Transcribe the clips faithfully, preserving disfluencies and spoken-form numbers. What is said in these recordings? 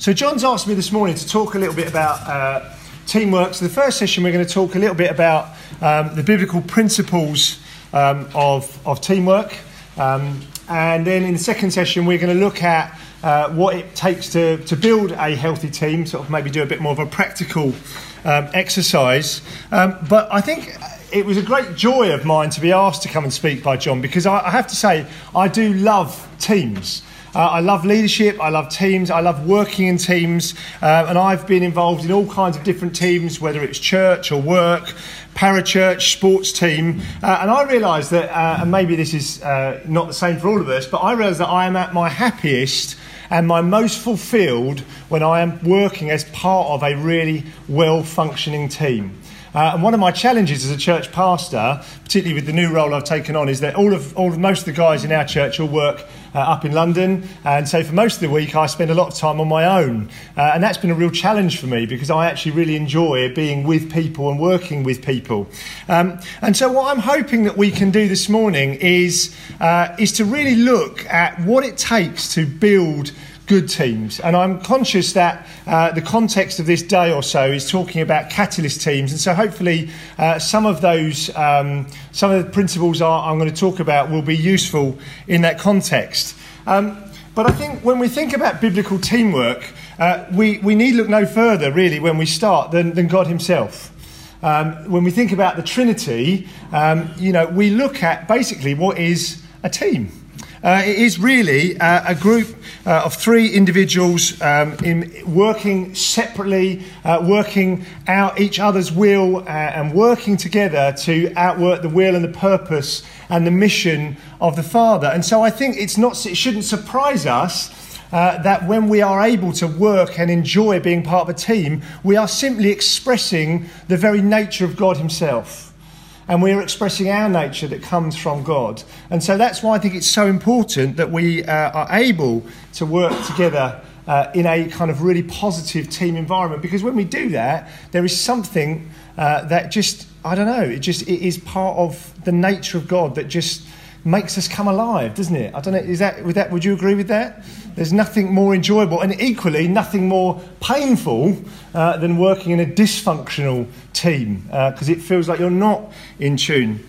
So John's asked me this morning to talk a little bit about uh, teamwork. So the first session we're going to talk a little bit about um, the biblical principles um, of, of teamwork. Um, and then in the second session we're going to look at uh, what it takes to, to build a healthy team, sort of maybe do a bit more of a practical um, exercise. Um, but I think it was a great joy of mine to be asked to come and speak by John, because I, I have to say I do love teams. Uh, I love leadership, I love teams, I love working in teams, uh, and I've been involved in all kinds of different teams, whether it's church or work, parachurch, sports team, uh, and I realise that, uh, and maybe this is uh, not the same for all of us, but I realise that I am at my happiest and my most fulfilled when I am working as part of a really well-functioning team. Uh, and one of my challenges as a church pastor, particularly with the new role I've taken on, is that all of, all of most of the guys in our church all work uh, up in London, and so for most of the week I spend a lot of time on my own, uh, and that's been a real challenge for me because I actually really enjoy being with people and working with people. Um, and so what I'm hoping that we can do this morning is uh, is to really look at what it takes to build good teams. And I'm conscious that uh, the context of this day or so is talking about catalyst teams, and so hopefully uh, some of those um, some of the principles are, I'm going to talk about will be useful in that context. Um, but I think when we think about biblical teamwork, uh, we, we need look no further really when we start than, than God himself. Um, when we think about the Trinity, um, you know, we look at basically what is a team. Uh, it is really uh, a group uh, of three individuals um, in working separately, uh, working out each other's will, uh, and working together to outwork the will and the purpose and the mission of the Father. And so I think it's not, it shouldn't surprise us uh, that when we are able to work and enjoy being part of a team, we are simply expressing the very nature of God himself. And we are expressing our nature that comes from God. And so that's why I think it's so important that we uh, are able to work together uh, in a kind of really positive team environment. Because when we do that, there is something uh, that just, I don't know, it just it is part of the nature of God that just makes us come alive, doesn't it? I don't know, is that, with that, would you agree with that? There's nothing more enjoyable and equally nothing more painful uh, than working in a dysfunctional team, because uh, it feels like you're not in tune.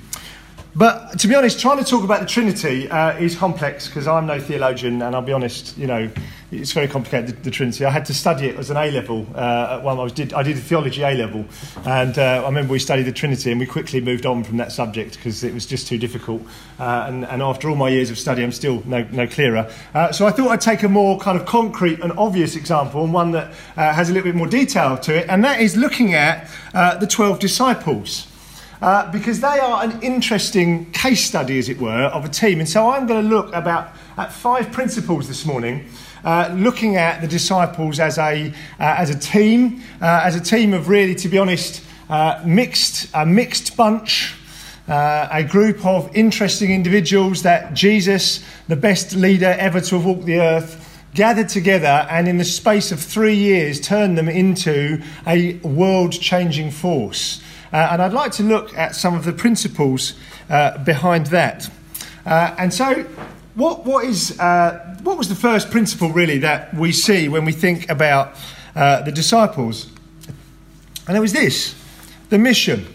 But to be honest, trying to talk about the Trinity uh, is complex, because I'm no theologian, and I'll be honest, you know, it's very complicated, the, the Trinity. I had to study it as an A-level. Uh, at one, I, was, did, I did a theology A-level, and uh, I remember we studied the Trinity, and we quickly moved on from that subject because it was just too difficult. Uh, and, and after all my years of study, I'm still no, no clearer. Uh, so I thought I'd take a more kind of concrete and obvious example, and one that uh, has a little bit more detail to it, and that is looking at uh, the twelve disciples. Uh, because they are an interesting case study, as it were, of a team. And so I'm going to look about at five principles this morning, uh, looking at the disciples as a uh, as a team, uh, as a team of really, to be honest, uh, mixed a mixed bunch, uh, a group of interesting individuals that Jesus, the best leader ever to have walked the earth, gathered together and in the space of three years turned them into a world-changing force. Uh, and I'd like to look at some of the principles uh, behind that. Uh, and so, what what is uh, what was the first principle really that we see when we think about uh, the disciples? And it was this: the mission.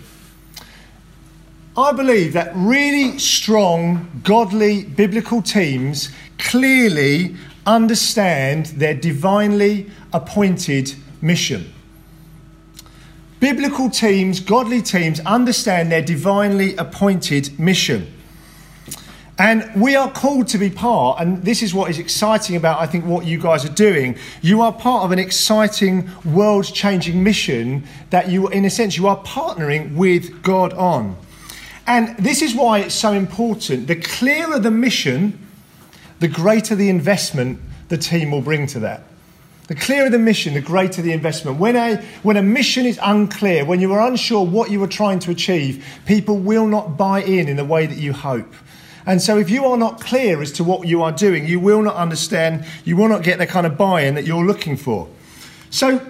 I believe that really strong, godly, biblical teams clearly understand their divinely appointed mission. Biblical teams, godly teams, understand their divinely appointed mission. And we are called to be part, and this is what is exciting about, I think, what you guys are doing. You are part of an exciting, world-changing mission that you, in a sense, you are partnering with God on. And this is why it's so important. The clearer the mission, the greater the investment the team will bring to that. The clearer the mission, the greater the investment. When a, when a mission is unclear, when you are unsure what you are trying to achieve, people will not buy in in the way that you hope. And so if you are not clear as to what you are doing, you will not understand, you will not get the kind of buy-in that you're looking for. So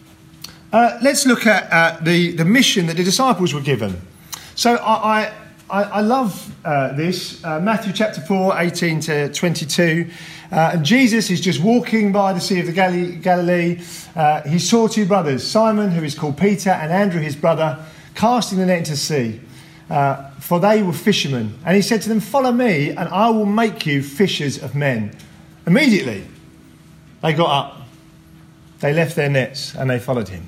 uh, let's look at uh, the, the mission that the disciples were given. So I, I I, I love uh, this. Uh, Matthew chapter four, eighteen to twenty-two. Uh, and Jesus is just walking by the Sea of the Gal- Galilee. Uh, he saw two brothers, Simon, who is called Peter, and Andrew, his brother, casting the net into the sea, uh, for they were fishermen. And he said to them, "Follow me, and I will make you fishers of men." Immediately, they got up. They left their nets, and they followed him.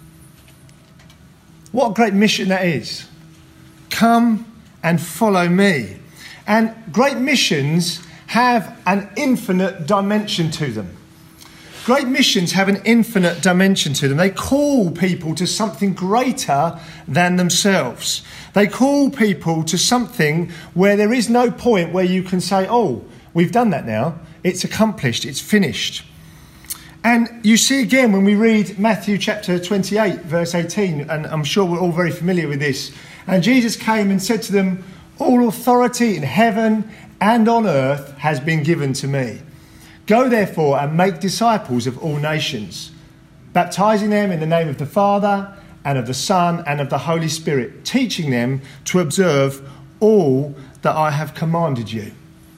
What a great mission that is. Come and follow me. And great missions have an infinite dimension to them. Great missions have an infinite dimension to them. They call people to something greater than themselves. They call people to something where there is no point where you can say, "Oh, we've done that now. It's accomplished. It's finished." And you see again when we read Matthew chapter twenty-eight, verse eighteen, and I'm sure we're all very familiar with this. And Jesus came and said to them, "All authority in heaven and on earth has been given to me. Go therefore and make disciples of all nations, baptizing them in the name of the Father and of the Son and of the Holy Spirit, teaching them to observe all that I have commanded you."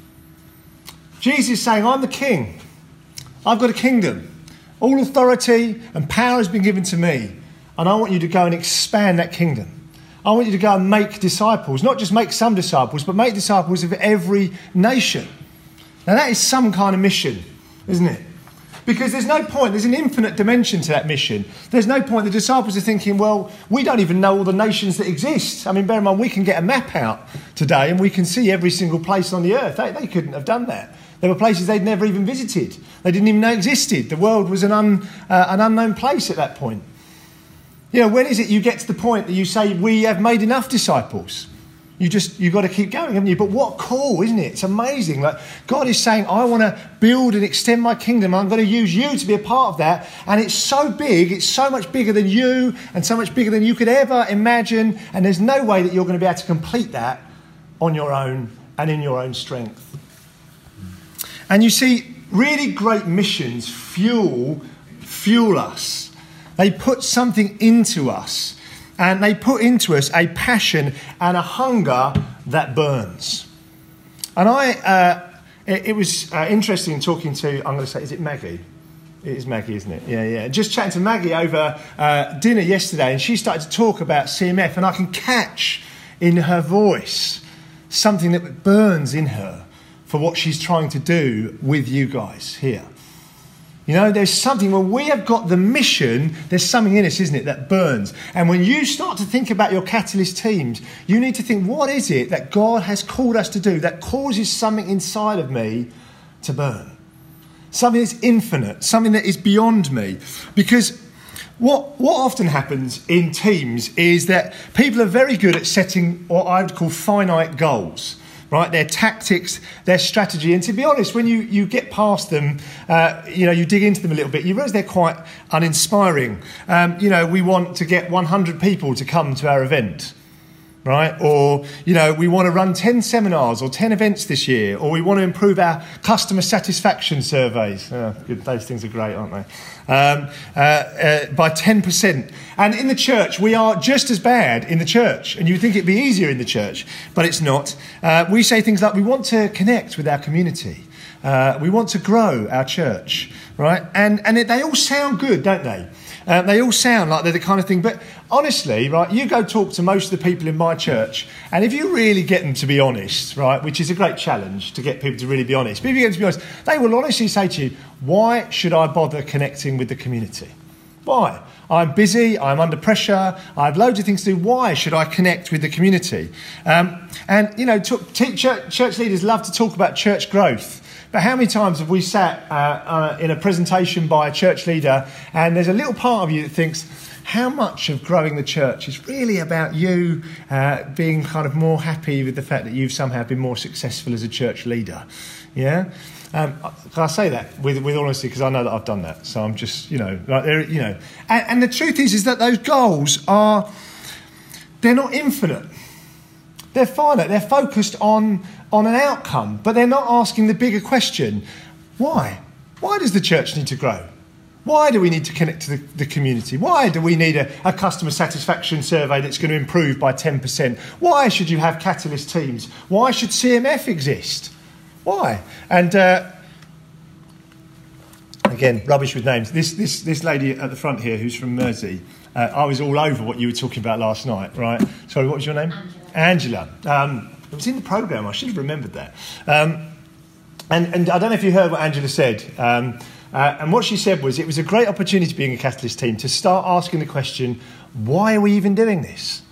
Jesus is saying, I'm the king. I've got a kingdom. All authority and power has been given to me. And I want you to go and expand that kingdom. I want you to go and make disciples, not just make some disciples, but make disciples of every nation. Now that is some kind of mission, isn't it? Because there's no point, there's an infinite dimension to that mission. There's no point, the disciples are thinking, well, we don't even know all the nations that exist. I mean, bear in mind, we can get a map out today and we can see every single place on the earth. They, they couldn't have done that. There were places they'd never even visited. They didn't even know existed. The world was an, un, uh, an unknown place at that point. You know, when is it you get to the point that you say, we have made enough disciples? You just, you've got to keep going, haven't you? But what call, isn't it? It's amazing. Like God is saying, I want to build and extend my kingdom. I'm going to use you to be a part of that. And it's so big, it's so much bigger than you and so much bigger than you could ever imagine. And there's no way that you're going to be able to complete that on your own and in your own strength. And you see, really great missions fuel, fuel us. They put something into us, and they put into us a passion and a hunger that burns. And I, uh, it, it was uh, interesting talking to, I'm going to say, is it Maggie? It is Maggie, isn't it? Yeah, yeah. Just chatting to Maggie over uh, dinner yesterday, and she started to talk about C M F, and I can catch in her voice something that burns in her for what she's trying to do with you guys here. You know, there's something, when we have got the mission, there's something in us, isn't it, that burns. And when you start to think about your Catalyst teams, you need to think, what is it that God has called us to do that causes something inside of me to burn? Something that's infinite, something that is beyond me. Because what, what often happens in teams is that people are very good at setting what I would call finite goals. Right, their tactics, their strategy. And to be honest, when you, you get past them, uh, you know, you dig into them a little bit, you realise they're quite uninspiring. Um, you know, we want to get one hundred people to come to our event, right? Or, you know, we want to run ten seminars or ten events this year, or we want to improve our customer satisfaction surveys. Oh, good, those things are great, aren't they? Um, uh, uh, by ten percent. And in the church, we are just as bad in the church. And you'd think it'd be easier in the church, but it's not. Uh, we say things like, we want to connect with our community. Uh, we want to grow our church, right? And, and it, they all sound good, don't they? Uh, they all sound like they're the kind of thing. But honestly, right, you go talk to most of the people in my church, and if you really get them to be honest, right, which is a great challenge to get people to really be honest, but if you get them to be honest, they will honestly say to you, why should I bother connecting with the community? Why? I'm busy, I'm under pressure, I have loads of things to do. Why should I connect with the community? Um, and, you know, t- t- church, church leaders love to talk about church growth. But how many times have we sat uh, uh, in a presentation by a church leader and there's a little part of you that thinks, how much of growing the church is really about you uh, being kind of more happy with the fact that you've somehow been more successful as a church leader? Yeah? Um, can I say that with, with honesty, because I know that I've done that. So I'm just, you know, like there, you know. And, and the truth is, is that those goals are, they're not infinite. They're finite. They're focused on, on an outcome, but they're not asking the bigger question. Why? Why does the church need to grow? Why do we need to connect to the, the community? Why do we need a, a customer satisfaction survey that's going to improve by ten percent? Why should you have Catalyst teams? Why should C M F exist? Why? And uh, again, rubbish with names. This, this, this lady at the front here who's from Mersey, uh, I was all over what you were talking about last night, right? Sorry, what was your name? Angela. Angela. Um, it was in the programme. I should have remembered that. Um, and, and I don't know if you heard what Angela said. Um, Uh, and what she said was it was a great opportunity being a Catalyst team to start asking the question, why are we even doing this?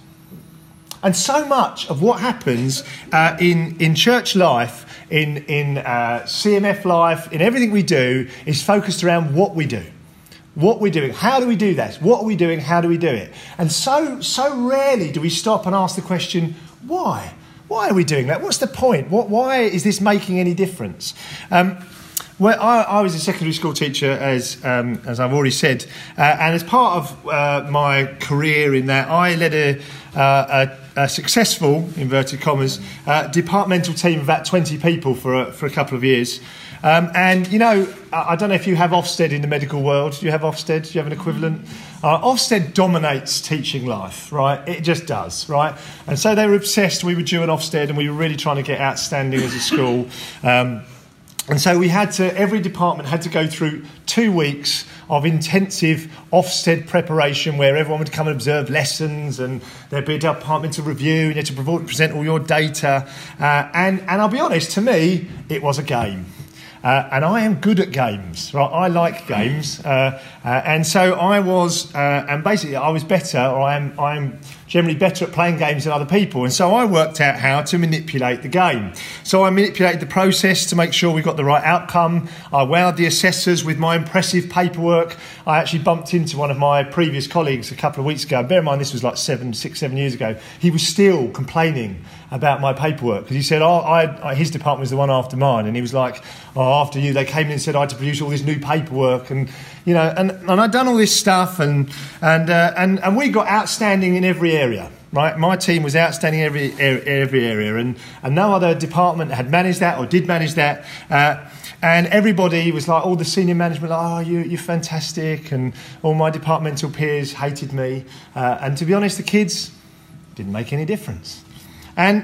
And so much of what happens uh, in, in church life, in, in uh, C M F life, in everything we do, is focused around what we do. What we're doing. How do we do that? What are we doing? How do we do it? And so, so rarely do we stop and ask the question, why? Why are we doing that? What's the point? What, why is this making any difference? Um, Well, I, I was a secondary school teacher, as um, as I've already said, uh, and as part of uh, my career in that, I led a, uh, a, a successful, inverted commas, uh, departmental team of about twenty people for a, for a couple of years. Um, and, you know, I, I don't know if you have Ofsted in the medical world. Do you have Ofsted? Do you have an equivalent? Uh, Ofsted dominates teaching life, right? It just does, right? And so they were obsessed. We were due an Ofsted and we were really trying to get outstanding as a school. Um And so we had to, every department had to go through two weeks of intensive Ofsted preparation where everyone would come and observe lessons and there'd be a departmental review and you had to present all your data. Uh, and, and I'll be honest, to me, it was a game. Uh, and I am good at games, right? I like games. Uh, uh, and so I was, uh, and basically I was better, or I am, I am generally better at playing games than other people. And so I worked out how to manipulate the game. So I manipulated the process to make sure we got the right outcome. I wowed the assessors with my impressive paperwork. I actually bumped into one of my previous colleagues a couple of weeks ago. Bear in mind, this was like seven, six, seven years ago. He was still complaining about my paperwork because he said, oh, I, I, his department was the one after mine. And he was like, oh, after you, they came in and said I had to produce all this new paperwork. And, you know, and, and I'd done all this stuff and, and, uh, and, and we got outstanding in every area. Right, my team was outstanding in every every area, and, and no other department had managed that or did manage that. Uh, and everybody was like, all the senior management, like, oh, you, you're fantastic, and all my departmental peers hated me. Uh, and to be honest, the kids didn't make any difference. And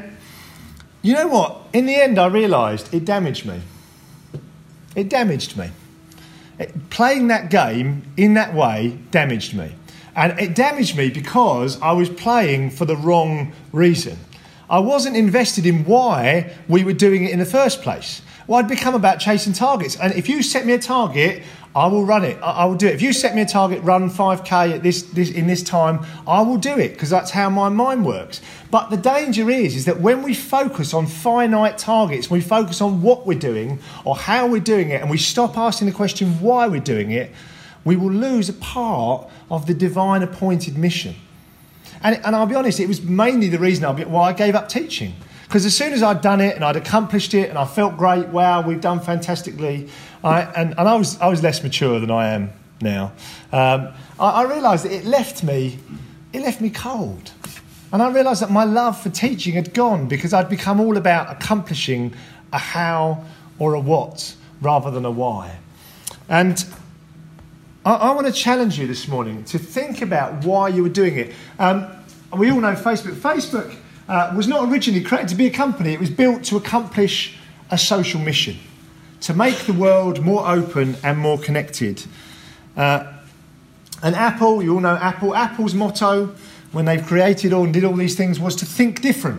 you know what? In the end, I realised it damaged me. It damaged me. It, playing that game in that way damaged me. And it damaged me because I was playing for the wrong reason. I wasn't invested in why we were doing it in the first place. Well, I'd become about chasing targets. And if you set me a target, I will run it. I, I will do it. If you set me a target, run five K at this, this in this time, I will do it because that's how my mind works. But the danger is, is that when we focus on finite targets, we focus on what we're doing or how we're doing it, and we stop asking the question why we're doing it, we will lose a part of the divine appointed mission. And, and I'll be honest, it was mainly the reason I, why I gave up teaching. Because as soon as I'd done it and I'd accomplished it and I felt great, wow, we've done fantastically, I, and, and I was I was less mature than I am now, um, I, I realised that it left me, it left me cold. And I realised that my love for teaching had gone because I'd become all about accomplishing a how or a what rather than a why. And I, I want to challenge you this morning to think about why you were doing it. Um, we all know Facebook. Facebook uh, was not originally created to be a company. It was built to accomplish a social mission, to make the world more open and more connected. Uh, and Apple, you all know Apple. Apple's motto when they've created all and did all these things was to think different.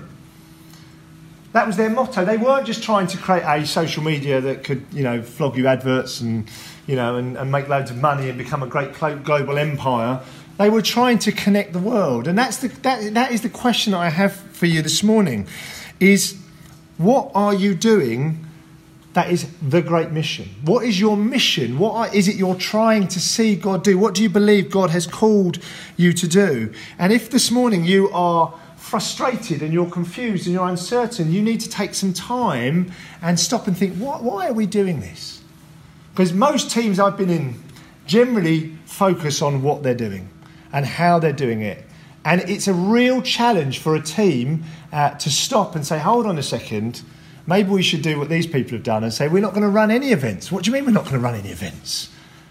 That was their motto. They weren't just trying to create a social media that could, you know, flog you adverts and, you know, and, and make loads of money and become a great global empire. They were trying to connect the world. And that's the, that, that is the question that I have for you this morning, is what are you doing that is the great mission? What is your mission? What are, is it you're trying to see God do? What do you believe God has called you to do? And if this morning you are frustrated and you're confused and you're uncertain, you need to take some time and stop and think, what, why are we doing this? Because most teams I've been in generally focus on what they're doing and how they're doing it. And it's a real challenge for a team uh, to stop and say, hold on a second, maybe we should do what these people have done and say, we're not going to run any events. What do you mean we're not going to run any events?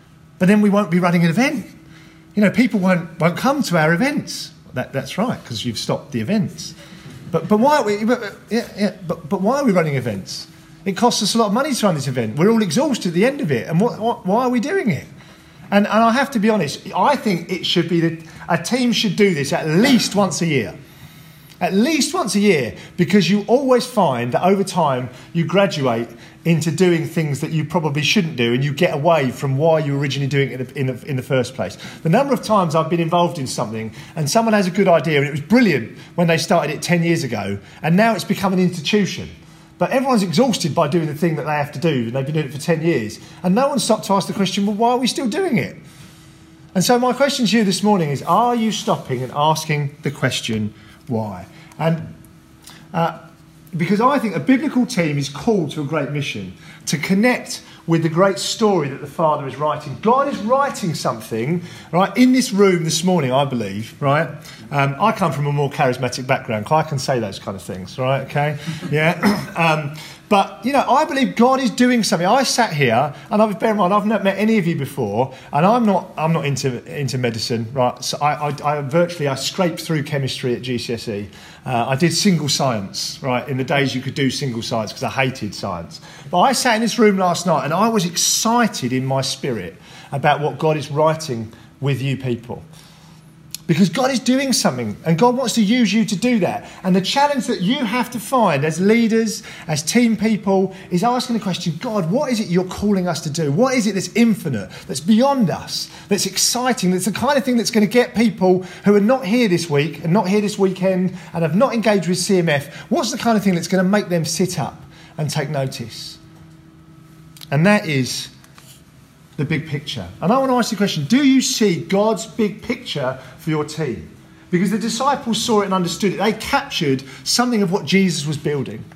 but then we won't be running an event. You know, people won't won't come to our events. That, that's right, because you've stopped the events. But but why are we? But, yeah, yeah, but but why are we running events? It costs us a lot of money to run this event. We're all exhausted at the end of it, and what, what, why are we doing it? And and I have to be honest. I think it should be that a team should do this at least once a year. At least once a year, because you always find that over time you graduate into doing things that you probably shouldn't do, and you get away from why you were originally doing it in the, in the, in the first place. The number of times I've been involved in something and someone has a good idea and it was brilliant when they started it ten years ago, and now it's become an institution. But everyone's exhausted by doing the thing that they have to do, and they've been doing it for ten years, and no one stopped to ask the question, well, why are we still doing it? And so my question to you this morning is, are you stopping and asking the question, why? And uh, because I think a biblical team is called to a great mission, to connect with the great story that the Father is writing. God is writing something, right, in this room this morning, I believe, right? Um, I come from a more charismatic background, so I can say those kind of things, right, okay? Yeah. um, But, you know, I believe God is doing something. I sat here, and I've, bear in mind, I've not met any of you before, and I'm not I'm not into into medicine, right? So I, I, I virtually, I scraped through chemistry at G C S E. Uh, I did single science, right, in the days you could do single science, because I hated science. But I sat in this room last night, and I was excited in my spirit about what God is writing with you people. Because God is doing something, and God wants to use you to do that. And the challenge that you have to find as leaders, as team people, is asking the question, God, what is it you're calling us to do? What is it that's infinite, that's beyond us, that's exciting, that's the kind of thing that's going to get people who are not here this week and not here this weekend and have not engaged with C M F, what's the kind of thing that's going to make them sit up and take notice? And that is the big picture. And I want to ask you a question. Do you see God's big picture for your team? Because the disciples saw it and understood it. They captured something of what Jesus was building.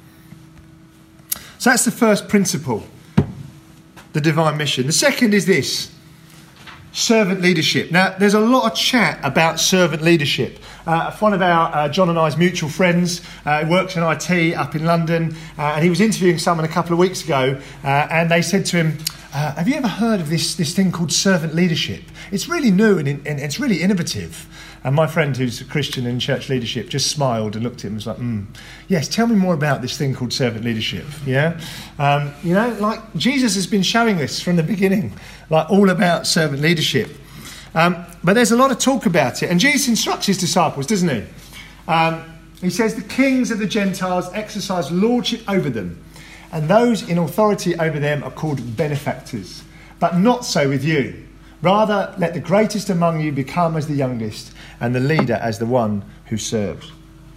So that's the first principle, the divine mission. The second is this: servant leadership. Now, there's a lot of chat about servant leadership. Uh, one of our, uh, John and I's mutual friends, uh, who works in I T up in London, uh, and he was interviewing someone a couple of weeks ago, uh, and they said to him, Uh, have you ever heard of this, this thing called servant leadership? It's really new and, and it's really innovative. And my friend, who's a Christian in church leadership, just smiled and looked at him and was like, mm, yes, tell me more about this thing called servant leadership. Yeah, um, you know, like Jesus has been showing us from the beginning, like all about servant leadership. Um, but there's a lot of talk about it. And Jesus instructs his disciples, doesn't he? Um, he says the kings of the Gentiles exercise lordship over them, and those in authority over them are called benefactors. But not so with you. Rather, let the greatest among you become as the youngest, and the leader as the one who serves.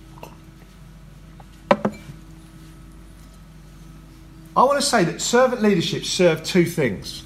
I want to say that servant leadership serve two things.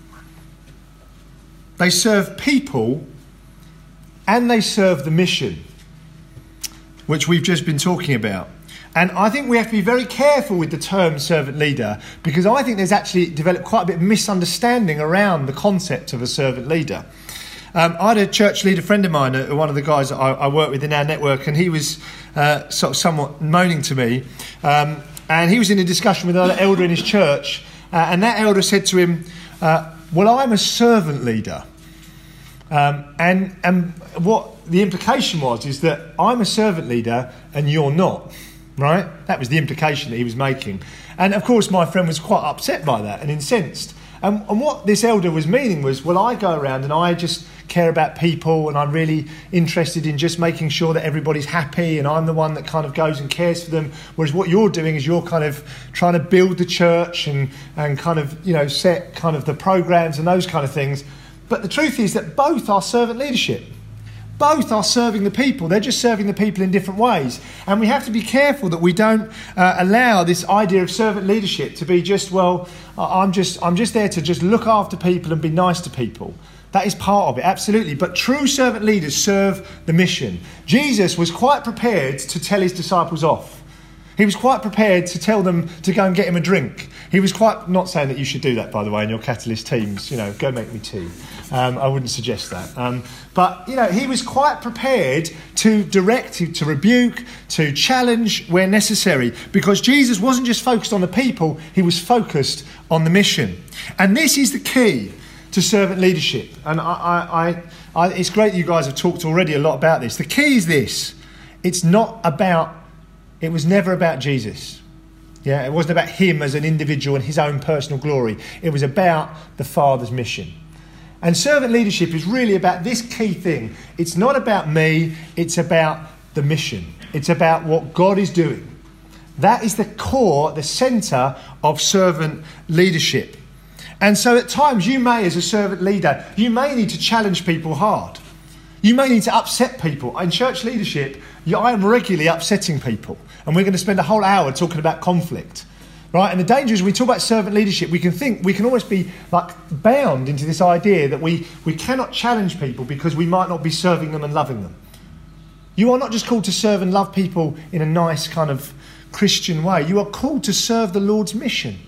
They serve people, and they serve the mission, which we've just been talking about. And I think we have to be very careful with the term servant leader, because I think there's actually developed quite a bit of misunderstanding around the concept of a servant leader. Um, I had a church leader friend of mine, uh, one of the guys that I, I work with in our network, and he was uh, sort of somewhat moaning to me. Um, and he was in a discussion with another elder in his church, uh, and that elder said to him, uh, well, I'm a servant leader. Um, and, and what the implication was is that I'm a servant leader and you're not. Right? That was the implication that he was making. And of course, my friend was quite upset by that and incensed. And, and what this elder was meaning was, well, I go around and I just care about people, and I'm really interested in just making sure that everybody's happy, and I'm the one that kind of goes and cares for them. Whereas what you're doing is you're kind of trying to build the church and, and kind of, you know, set kind of the programs and those kind of things. But the truth is that both are servant leadership. Both are serving the people. They're just serving the people in different ways. And we have to be careful that we don't uh, allow this idea of servant leadership to be just, well, I'm just I'm just there to just look after people and be nice to people. That is part of it, absolutely. But true servant leaders serve the mission. Jesus was quite prepared to tell his disciples off. He was quite prepared to tell them to go and get him a drink. He was quite, not saying that you should do that, by the way, in your Catalyst teams, you know, go make me tea. Um, I wouldn't suggest that. Um, but, you know, he was quite prepared to direct, to, to rebuke, to challenge where necessary, because Jesus wasn't just focused on the people, he was focused on the mission. And this is the key to to servant leadership. And I, I, I, I, it's great that you guys have talked already a lot about this. The key is this. It's not about, it was never about Jesus. Yeah, it wasn't about him as an individual and his own personal glory. It was about the Father's mission. And servant leadership is really about this key thing. It's not about me, it's about the mission. It's about what God is doing. That is the core, the centre of servant leadership. And so at times you may, as a servant leader, you may need to challenge people hard. You may need to upset people. In church leadership, I am regularly upsetting people. And we're going to spend a whole hour talking about conflict. Right? And the danger is when we talk about servant leadership, we can think, we can almost be like bound into this idea that we, we cannot challenge people because we might not be serving them and loving them. You are not just called to serve and love people in a nice kind of Christian way. You are called to serve the Lord's mission.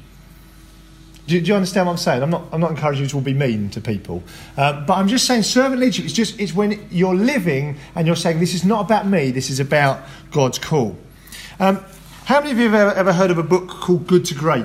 Do, do you understand what I'm saying? I'm not, I'm not encouraging you to all be mean to people. Uh, but I'm just saying servant leadership is just, it's when you're living and you're saying, this is not about me, this is about God's call. Um, How many of you have ever, ever heard of a book called Good to Great?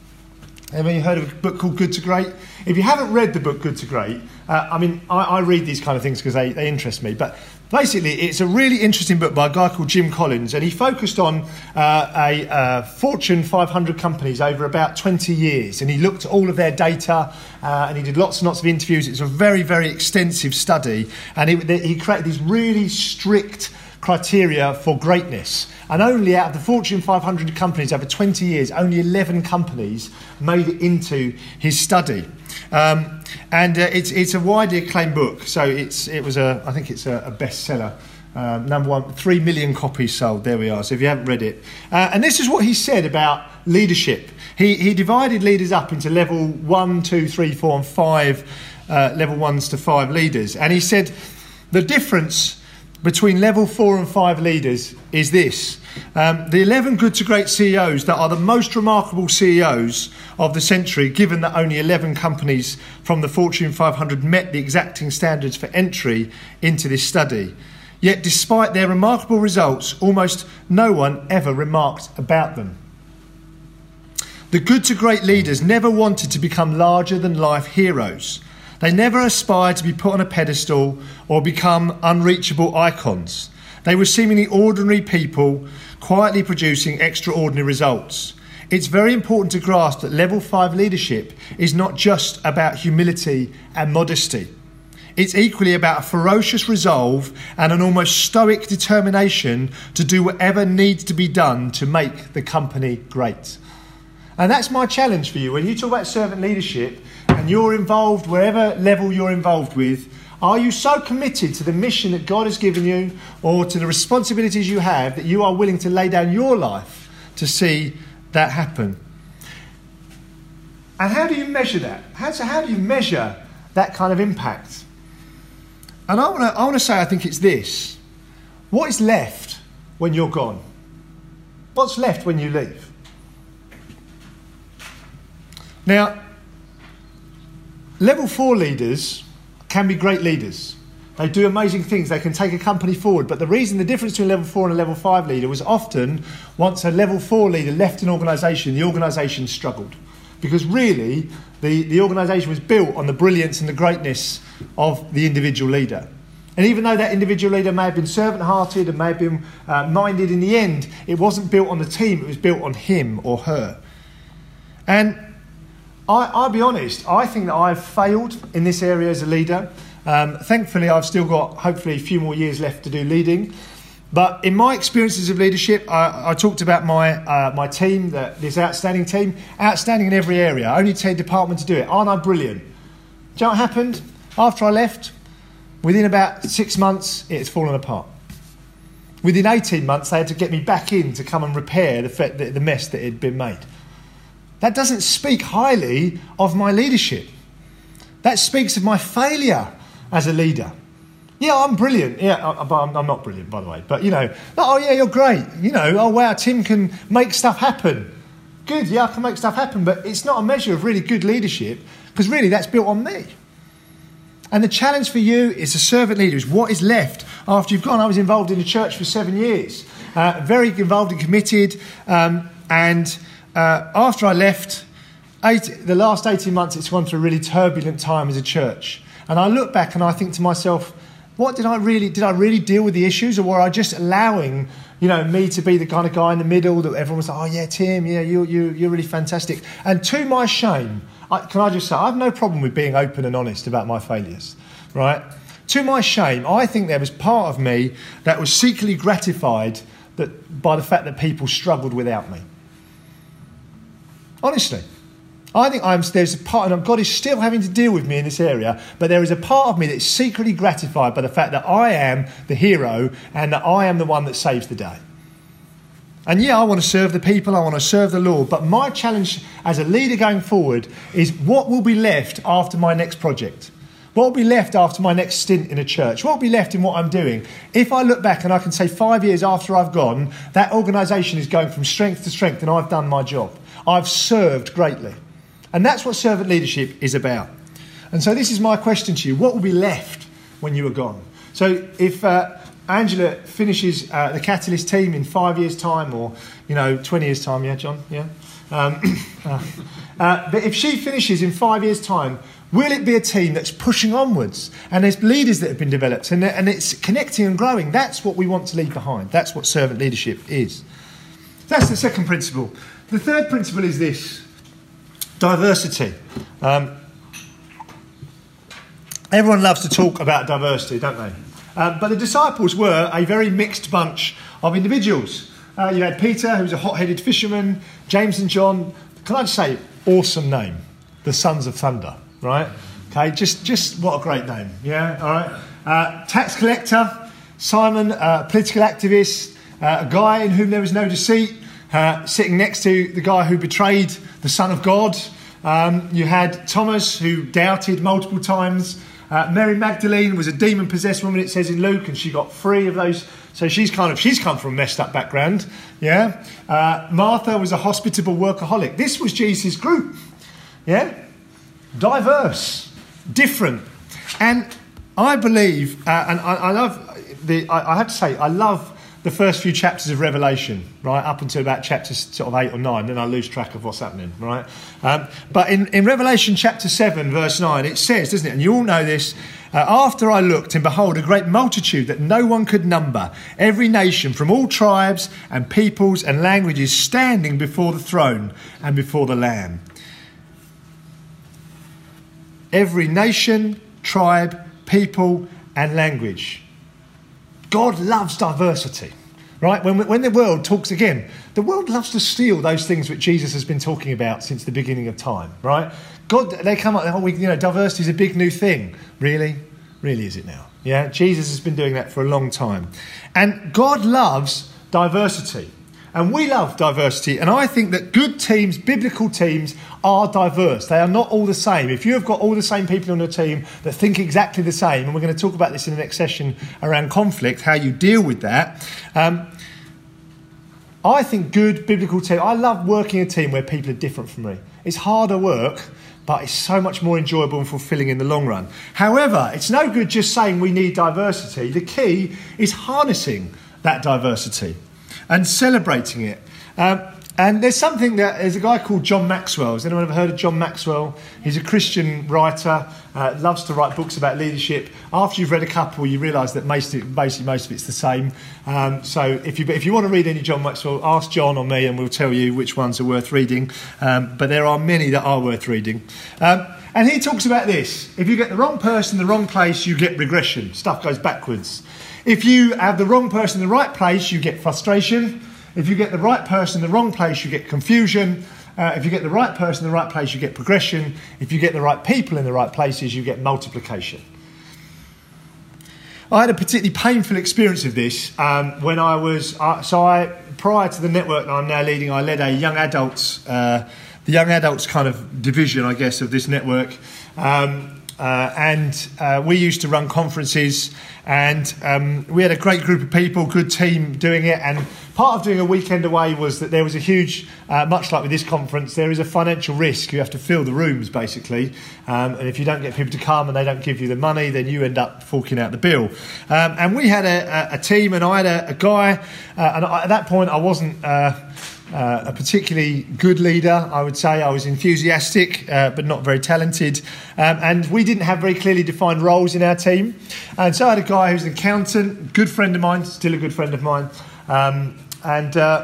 Have you heard of a book called Good to Great? If you haven't read the book Good to Great, uh, I mean, I, I read these kind of things because they, they interest me. But basically, it's a really interesting book by a guy called Jim Collins, and he focused on uh, a uh, Fortune five hundred companies over about twenty years, and he looked at all of their data, uh, and he did lots and lots of interviews. It was a very, very extensive study, and he, he created these really strict criteria for greatness. And only out of the Fortune five hundred companies over twenty years, only eleven companies made it into his study. Um, and uh, it's it's a widely acclaimed book. So it's it was a I think it's a, a bestseller. Um, number one, three million copies sold. There we are. So if you haven't read it, uh, and this is what he said about leadership. He he divided leaders up into level one, two, three, four, and five uh, level ones to five leaders. And he said the difference between level four and five leaders is this. Um, the eleven good to great C E Os that are the most remarkable C E Os of the century, given that only eleven companies from the Fortune five hundred met the exacting standards for entry into this study. Yet despite their remarkable results, almost no one ever remarked about them. The good to great leaders never wanted to become larger than life heroes. They never aspired to be put on a pedestal or become unreachable icons. They were seemingly ordinary people, quietly producing extraordinary results. It's very important to grasp that level five leadership is not just about humility and modesty. It's equally about a ferocious resolve and an almost stoic determination to do whatever needs to be done to make the company great. And that's my challenge for you. When you talk about servant leadership and you're involved, wherever level you're involved with, are you so committed to the mission that God has given you or to the responsibilities you have that you are willing to lay down your life to see that happen? And how do you measure that? How, so how do you measure that kind of impact? And I want to I want to say I think it's this. What is left when you're gone? What's left when you leave? Now, level four leaders can be great leaders. They do amazing things. They can take a company forward. But the reason, the difference between a level four and a level five leader was often once a level four leader left an organisation, the organisation struggled. Because really, the, the organisation was built on the brilliance and the greatness of the individual leader. And even though that individual leader may have been servant-hearted and may have been uh, minded, in the end, it wasn't built on the team, it was built on him or her. And I, I'll be honest, I think that I've failed in this area as a leader. Um, thankfully, I've still got, hopefully, a few more years left to do leading. But in my experiences of leadership, I, I talked about my uh, my team, the, this outstanding team, outstanding in every area. I only take a department to do it. Aren't I brilliant? Do you know what happened? After I left, within about six months, it had fallen apart. Within eighteen months, they had to get me back in to come and repair the, the, the mess that had been made. That doesn't speak highly of my leadership. That speaks of my failure as a leader. Yeah, I'm brilliant. Yeah, but I'm, I'm not brilliant, by the way. But, you know, oh, yeah, you're great. You know, oh, wow, Tim can make stuff happen. Good, yeah, I can make stuff happen. But it's not a measure of really good leadership because really that's built on me. And the challenge for you as a servant leader is what is left after you've gone. I was involved in the church for seven years, uh, very involved and committed. Um, and uh, after I left, eight, the last eighteen months, it's gone through a really turbulent time as a church. And I look back and I think to myself, what did I really, did I really deal with the issues, or were I just allowing, you know, me to be the kind of guy in the middle that everyone was like, oh yeah, Tim, yeah, you, you, you're really fantastic. And to my shame, I, can I just say, I have no problem with being open and honest about my failures, right? To my shame, I think there was part of me that was secretly gratified that by the fact that people struggled without me. Honestly. I think I'm, there's a part, and God is still having to deal with me in this area, but there is a part of me that's secretly gratified by the fact that I am the hero and that I am the one that saves the day. And yeah, I want to serve the people, I want to serve the Lord, but my challenge as a leader going forward is what will be left after my next project? What will be left after my next stint in a church? What will be left in what I'm doing? If I look back and I can say five years after I've gone, that organisation is going from strength to strength and I've done my job. I've served greatly. And that's what servant leadership is about. And so this is my question to you. What will be left when you are gone? So if uh, Angela finishes uh, the Catalyst team in five years' time, or, you know, twenty years' time, yeah, John? Yeah. Um, uh, uh, but if she finishes in five years' time, will it be a team that's pushing onwards? And there's leaders that have been developed and, and it's connecting and growing. That's what we want to leave behind. That's what servant leadership is. That's the second principle. The third principle is this. Diversity. Um, everyone loves to talk about diversity, don't they? Um, but the disciples were a very mixed bunch of individuals. Uh, you had Peter, who was a hot-headed fisherman, James and John. Can I just say, awesome name, the Sons of Thunder, right? Okay, just just what a great name, yeah, all right. Uh, tax collector, Simon, uh, political activist, uh, a guy in whom there was no deceit, uh, sitting next to the guy who betrayed the Son of God. Um, you had Thomas, who doubted multiple times. Uh, Mary Magdalene was a demon-possessed woman, it says in Luke, and she got free of those. So she's kind of she's come from a messed-up background. Yeah. Uh, Martha was a hospitable workaholic. This was Jesus' group. Yeah. Diverse, different, and I believe, uh, and I, I love the. I, I have to say, I love the first few chapters of Revelation, right, up until about chapter sort of eight or nine, then I lose track of what's happening, right? Um, but in, in Revelation chapter seven, verse nine, it says, doesn't it, and you all know this, uh, after I looked, and behold, a great multitude that no one could number, every nation from all tribes and peoples and languages standing before the throne and before the Lamb. Every nation, tribe, people and language. God loves diversity, right? When, when the world talks again, the world loves to steal those things which Jesus has been talking about since the beginning of time, right? God, they come up, oh, we, you know, diversity is a big new thing. Really? Really is it now? Yeah, Jesus has been doing that for a long time. And God loves diversity. And we love diversity. And I think that good teams, biblical teams, are diverse. They are not all the same. If you have got all the same people on your team that think exactly the same, and we're going to talk about this in the next session around conflict, how you deal with that. Um, I think good biblical team, I love working a team where people are different from me. It's harder work, but it's so much more enjoyable and fulfilling in the long run. However, it's no good just saying we need diversity. The key is harnessing that diversity and celebrating it. Um, and there's something that, there's a guy called John Maxwell. Has anyone ever heard of John Maxwell? He's a Christian writer, uh, loves to write books about leadership. After you've read a couple, you realise that most of it, basically most of it's the same. Um, so if you if you want to read any John Maxwell, ask John or me and we'll tell you which ones are worth reading. Um, but there are many that are worth reading. Um, and he talks about this. If you get the wrong person in the wrong place, you get regression. Stuff goes backwards. If you have the wrong person in the right place, you get frustration. If you get the right person in the wrong place, you get confusion. Uh, if you get the right person in the right place, you get progression. If you get the right people in the right places, you get multiplication. I had a particularly painful experience of this um, when I was... Uh, so I, prior to the network that I'm now leading, I led a young adults, uh, the young adults kind of division, I guess, of this network. Um, Uh, and uh, we used to run conferences, and um, we had a great group of people, good team doing it. And part of doing a weekend away was that there was a huge, uh, much like with this conference, there is a financial risk. You have to fill the rooms, basically. Um, and if you don't get people to come and they don't give you the money, then you end up forking out the bill. Um, and we had a, a, a team, and I had a, a guy, uh, and I, at that point I wasn't... Uh, uh, a particularly good leader, I would say. I was enthusiastic, uh, but not very talented. Um, and we didn't have very clearly defined roles in our team. And so I had a guy who's an accountant, good friend of mine, still a good friend of mine. Um, and... Uh,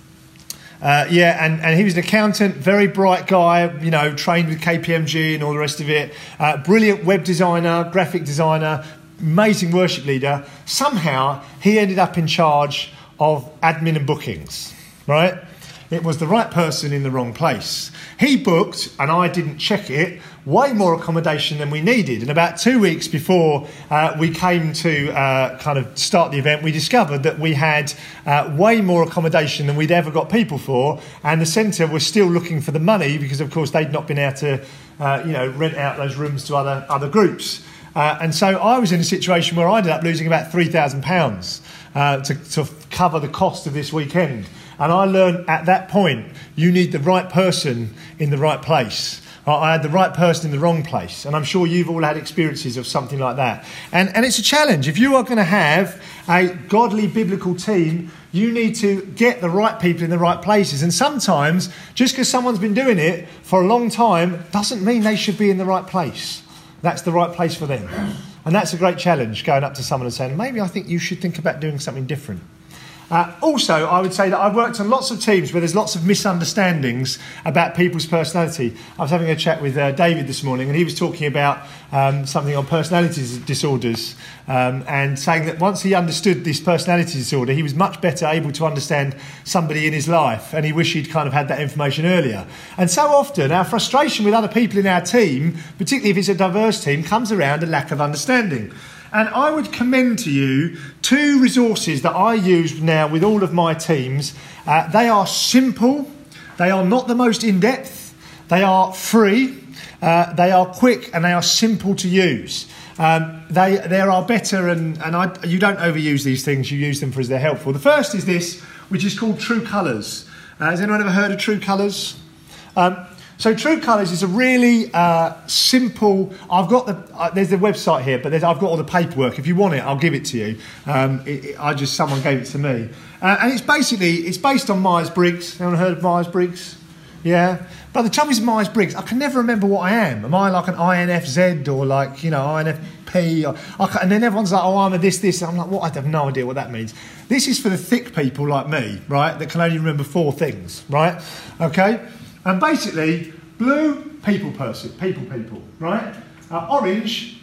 Uh, yeah, and, and he was an accountant, very bright guy, you know, trained with K P M G and all the rest of it. Uh, brilliant web designer, graphic designer, amazing worship leader. Somehow he ended up in charge of admin and bookings, right? It was the right person in the wrong place. He booked, and I didn't check it, way more accommodation than we needed. And about two weeks before uh, we came to uh, kind of start the event, we discovered that we had uh, way more accommodation than we'd ever got people for. And the centre was still looking for the money because, of course, they'd not been able to, uh, you know, rent out those rooms to other, other groups. Uh, and so I was in a situation where I ended up losing about three thousand pounds uh, to, to cover the cost of this weekend. And I learned at that point, you need the right person in the right place. I had the right person in the wrong place. And I'm sure you've all had experiences of something like that. And, and it's a challenge. If you are going to have a godly biblical team, you need to get the right people in the right places. And sometimes, just because someone's been doing it for a long time, doesn't mean they should be in the right place. That's the right place for them. And that's a great challenge, going up to someone and saying, maybe I think you should think about doing something different. Uh, also, I would say that I've worked on lots of teams where there's lots of misunderstandings about people's personality. I was having a chat with uh, David this morning, and he was talking about um, something on personality disorders um, and saying that once he understood this personality disorder, he was much better able to understand somebody in his life, and he wished he'd kind of had that information earlier. And so often, our frustration with other people in our team, particularly if it's a diverse team, comes around a lack of understanding. And I would commend to you two resources that I use now with all of my teams. Uh, they are simple, they are not the most in-depth, they are free, uh, they are quick, and they are simple to use. Um, they there are better, and, and I, you don't overuse these things, you use them for as they're helpful. The first is this, which is called True Colours. Uh, has anyone ever heard of True Colours? Um, So True Colours is a really uh, simple. I've got the uh, there's the website here, but there's, I've got all the paperwork. If you want it, I'll give it to you. Um, it, it, I just someone gave it to me, uh, and it's basically it's based on Myers-Briggs. Anyone heard of Myers-Briggs? Yeah. But the trouble is Myers-Briggs. I can never remember what I am. Am I like an I N F Z or like you know I N F P? Or, I can, and then everyone's like, oh, I'm a this this. And I'm like, what? I have no idea what that means. This is for the thick people like me, right? That can only remember four things, right? Okay. And basically, blue, people person, people people, right? Uh, orange,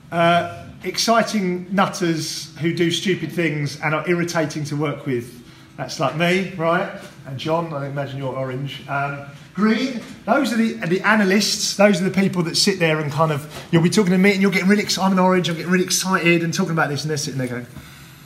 uh, exciting nutters who do stupid things and are irritating to work with. That's like me, right? And John, I imagine you're orange. Um, green, those are the the analysts. Those are the people that sit there and kind of, you'll be talking to me and you're getting really excited. I'm an orange, I'm getting really excited and talking about this, and they're sitting there going,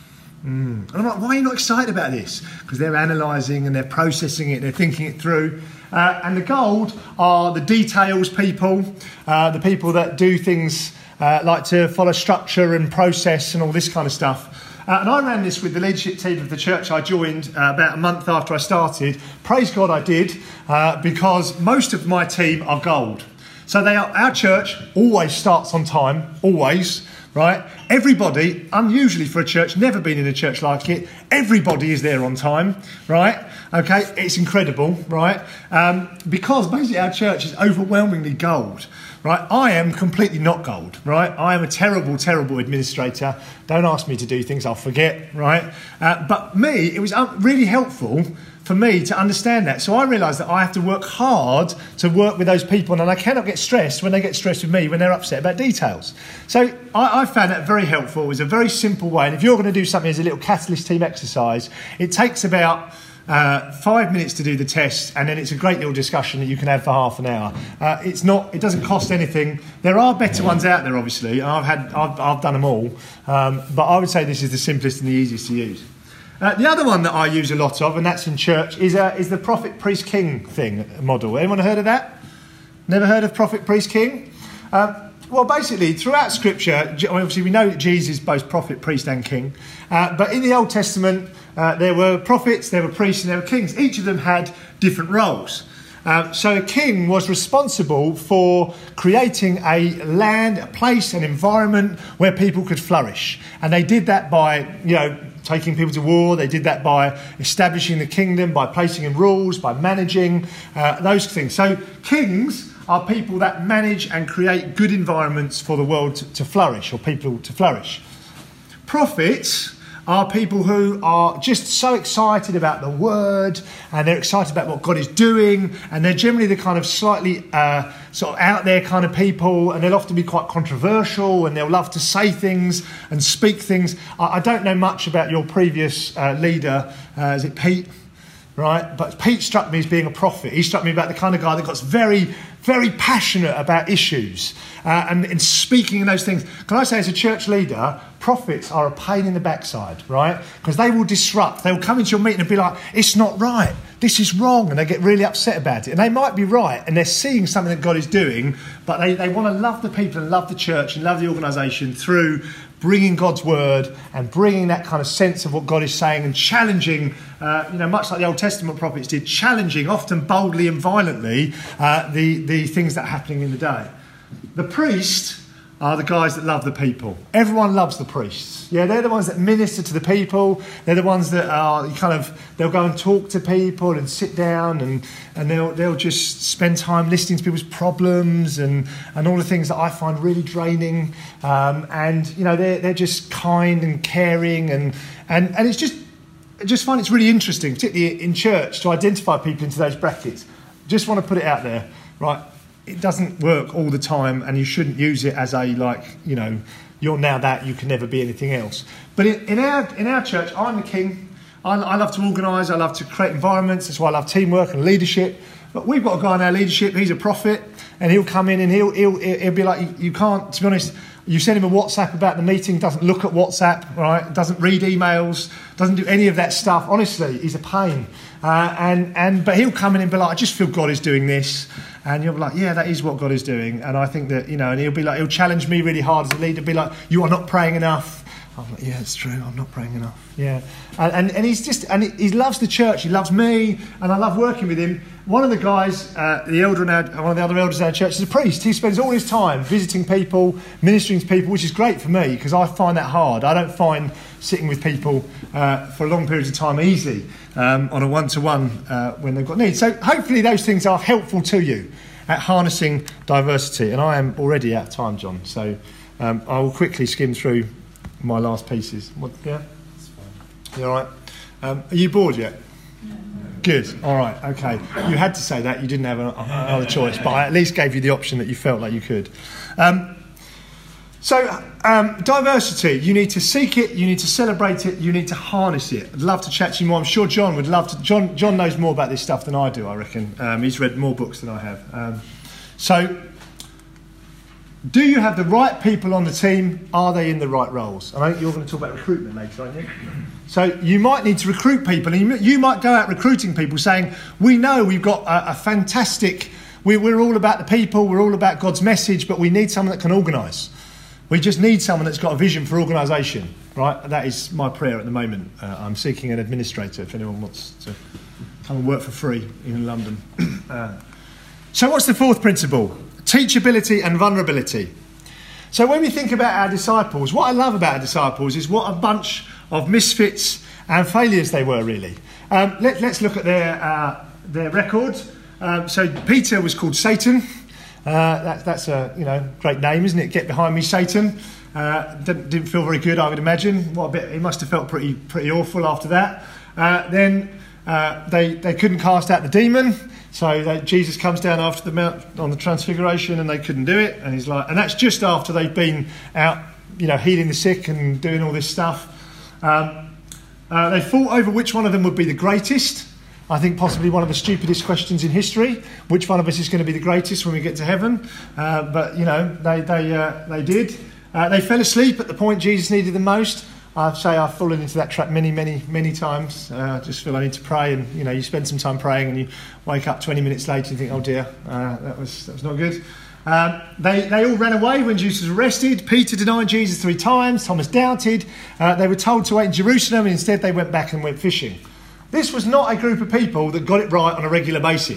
Mm. And I'm like, why are you not excited about this? Because they're analysing and they're processing it, they're thinking it through. Uh, and the gold are the details people, uh, the people that do things uh, like to follow structure and process and all this kind of stuff. Uh, and I ran this with the leadership team of the church I joined uh, about a month after I started. Praise God I did, uh, because most of my team are gold. So they are, our church always starts on time, always. Right? Everybody, unusually for a church, never been in a church like it, everybody is there on time, right? Okay, it's incredible, right? Um, because basically our church is overwhelmingly gold, right? I am completely not gold, right? I am a terrible, terrible administrator. Don't ask me to do things, I'll forget, right? Uh, but me, it was really helpful for me to understand that. So I realised that I have to work hard to work with those people, and I cannot get stressed when they get stressed with me when they're upset about details. So I, I found that very helpful. It was a very simple way. And if you're going to do something as a little Catalyst team exercise, it takes about uh, five minutes to do the test, and then it's a great little discussion that you can have for half an hour. Uh, it's not. It doesn't cost anything. There are better ones out there, obviously. I've had. I've, I've done them all, um, but I would say this is the simplest and the easiest to use. Uh, the other one that I use a lot of, and that's in church, is uh, is the prophet, priest, king thing model. Anyone heard of that? Never heard of prophet, priest, king? Um, well, basically, throughout Scripture, obviously we know that Jesus is both prophet, priest and king. Uh, but in the Old Testament, uh, there were prophets, there were priests and there were kings. Each of them had different roles. Um, so a king was responsible for creating a land, a place, an environment where people could flourish. And they did that by, you know, taking people to war. They did that by establishing the kingdom, by placing in rules, by managing, uh, those things. So kings are people that manage and create good environments for the world to, to flourish, or people to flourish. Prophets are people who are just so excited about the word, and they're excited about what God is doing, and they're generally the kind of slightly uh, sort of out there kind of people, and they'll often be quite controversial, and they'll love to say things and speak things. I, I don't know much about your previous uh, leader, uh, is it Pete? Right, but Pete struck me as being a prophet. He struck me about the kind of guy that got very, very passionate about issues uh, and, and speaking in those things. Can I say, as a church leader, prophets are a pain in the backside, right? Because they will disrupt. They will come into your meeting and be like, it's not right. This is wrong. And they get really upset about it. And they might be right. And they're seeing something that God is doing. But they, they want to love the people and love the church and love the organisation through bringing God's word and bringing that kind of sense of what God is saying and challenging, uh, you know, much like the Old Testament prophets did, challenging, often boldly and violently, uh, the, the things that are happening in the day. The priests are the guys that love the people. Everyone loves the priests. Yeah, they're the ones that minister to the people. They're the ones that are kind of, they'll go and talk to people and sit down and, and they'll they'll just spend time listening to people's problems and, and all the things that I find really draining. Um, and, you know, they're, they're just kind and caring and, and, and it's just, I just find it's really interesting, particularly in church, to identify people into those brackets. Just want to put it out there, right? It doesn't work all the time, and you shouldn't use it as a, like, you know, you're now that, you can never be anything else. But in, in our in our church, I'm the king. I, I love to organise. I love to create environments. That's why I love teamwork and leadership. But we've got a guy in our leadership. He's a prophet, and he'll come in and he'll he'll, he'll be like, you, you can't. To be honest, you send him a WhatsApp about the meeting. Doesn't look at WhatsApp, right? Doesn't read emails. Doesn't do any of that stuff. Honestly, he's a pain. Uh, and and but he'll come in and be like, I just feel God is doing this. And you'll be like, yeah, that is what God is doing. And I think that, you know, and he'll be like, he'll challenge me really hard as a leader, be like, you are not praying enough. I'm like, yeah, it's true, I'm not praying enough. Yeah. And, and, and he's just, and he loves the church, he loves me, and I love working with him. One of the guys, uh, the elder in our, one of the other elders in our church is a priest. He spends all his time visiting people, ministering to people, which is great for me, because I find that hard. I don't find sitting with people uh, for long periods of time easy um, on a one-to-one uh, when they've got needs. So hopefully those things are helpful to you at harnessing diversity. And I am already out of time, John, so um, I will quickly skim through my last pieces. What, yeah? That's fine. You all right? Um, are you bored yet? No. Good. All right. Okay. You had to say that. You didn't have another choice, but I at least gave you the option that you felt like you could. Um, so, um, diversity. You need to seek it. You need to celebrate it. You need to harness it. I'd love to chat to you more. I'm sure John would love to. John John knows more about this stuff than I do, I reckon. Um, he's read more books than I have. Um, so, do you have the right people on the team? Are they in the right roles? And I think you're going to talk about recruitment later, aren't you? So you might need to recruit people. And you, you might go out recruiting people saying, we know we've got a, a fantastic... We, we're all about the people. We're all about God's message. But we need someone that can organise. We just need someone that's got a vision for organisation. Right? That is my prayer at the moment. Uh, I'm seeking an administrator if anyone wants to come and work for free in London. uh, so what's the fourth principle? Teachability and vulnerability. So when we think about our disciples, what I love about our disciples is what a bunch of misfits and failures they were, really. Um, let, let's look at their uh, their record. Um, so Peter was called Satan. Uh, that, that's a you know great name, isn't it? Get behind me, Satan. Uh, didn't, didn't feel very good, I would imagine. What a bit! He must have felt pretty pretty awful after that. Uh, then uh, they they couldn't cast out the demon. So they, Jesus comes down after the Mount on the Transfiguration, and they couldn't do it. And he's like, and that's just after they've been out, you know, healing the sick and doing all this stuff. Um, uh, they fought over which one of them would be the greatest. I think possibly one of the stupidest questions in history. Which one of us is going to be the greatest when we get to heaven? Uh, but you know, they they uh, they did. Uh, they fell asleep at the point Jesus needed them most. I'd say I've fallen into that trap many, many, many times. Uh, I just feel I need to pray, and you know, you spend some time praying, and you wake up twenty minutes later and think, "Oh dear, uh, that was that was not good." Um, they they all ran away when Jesus was arrested. Peter denied Jesus three times. Thomas doubted. Uh, they were told to wait in Jerusalem, and instead they went back and went fishing. This was not a group of people that got it right on a regular basis.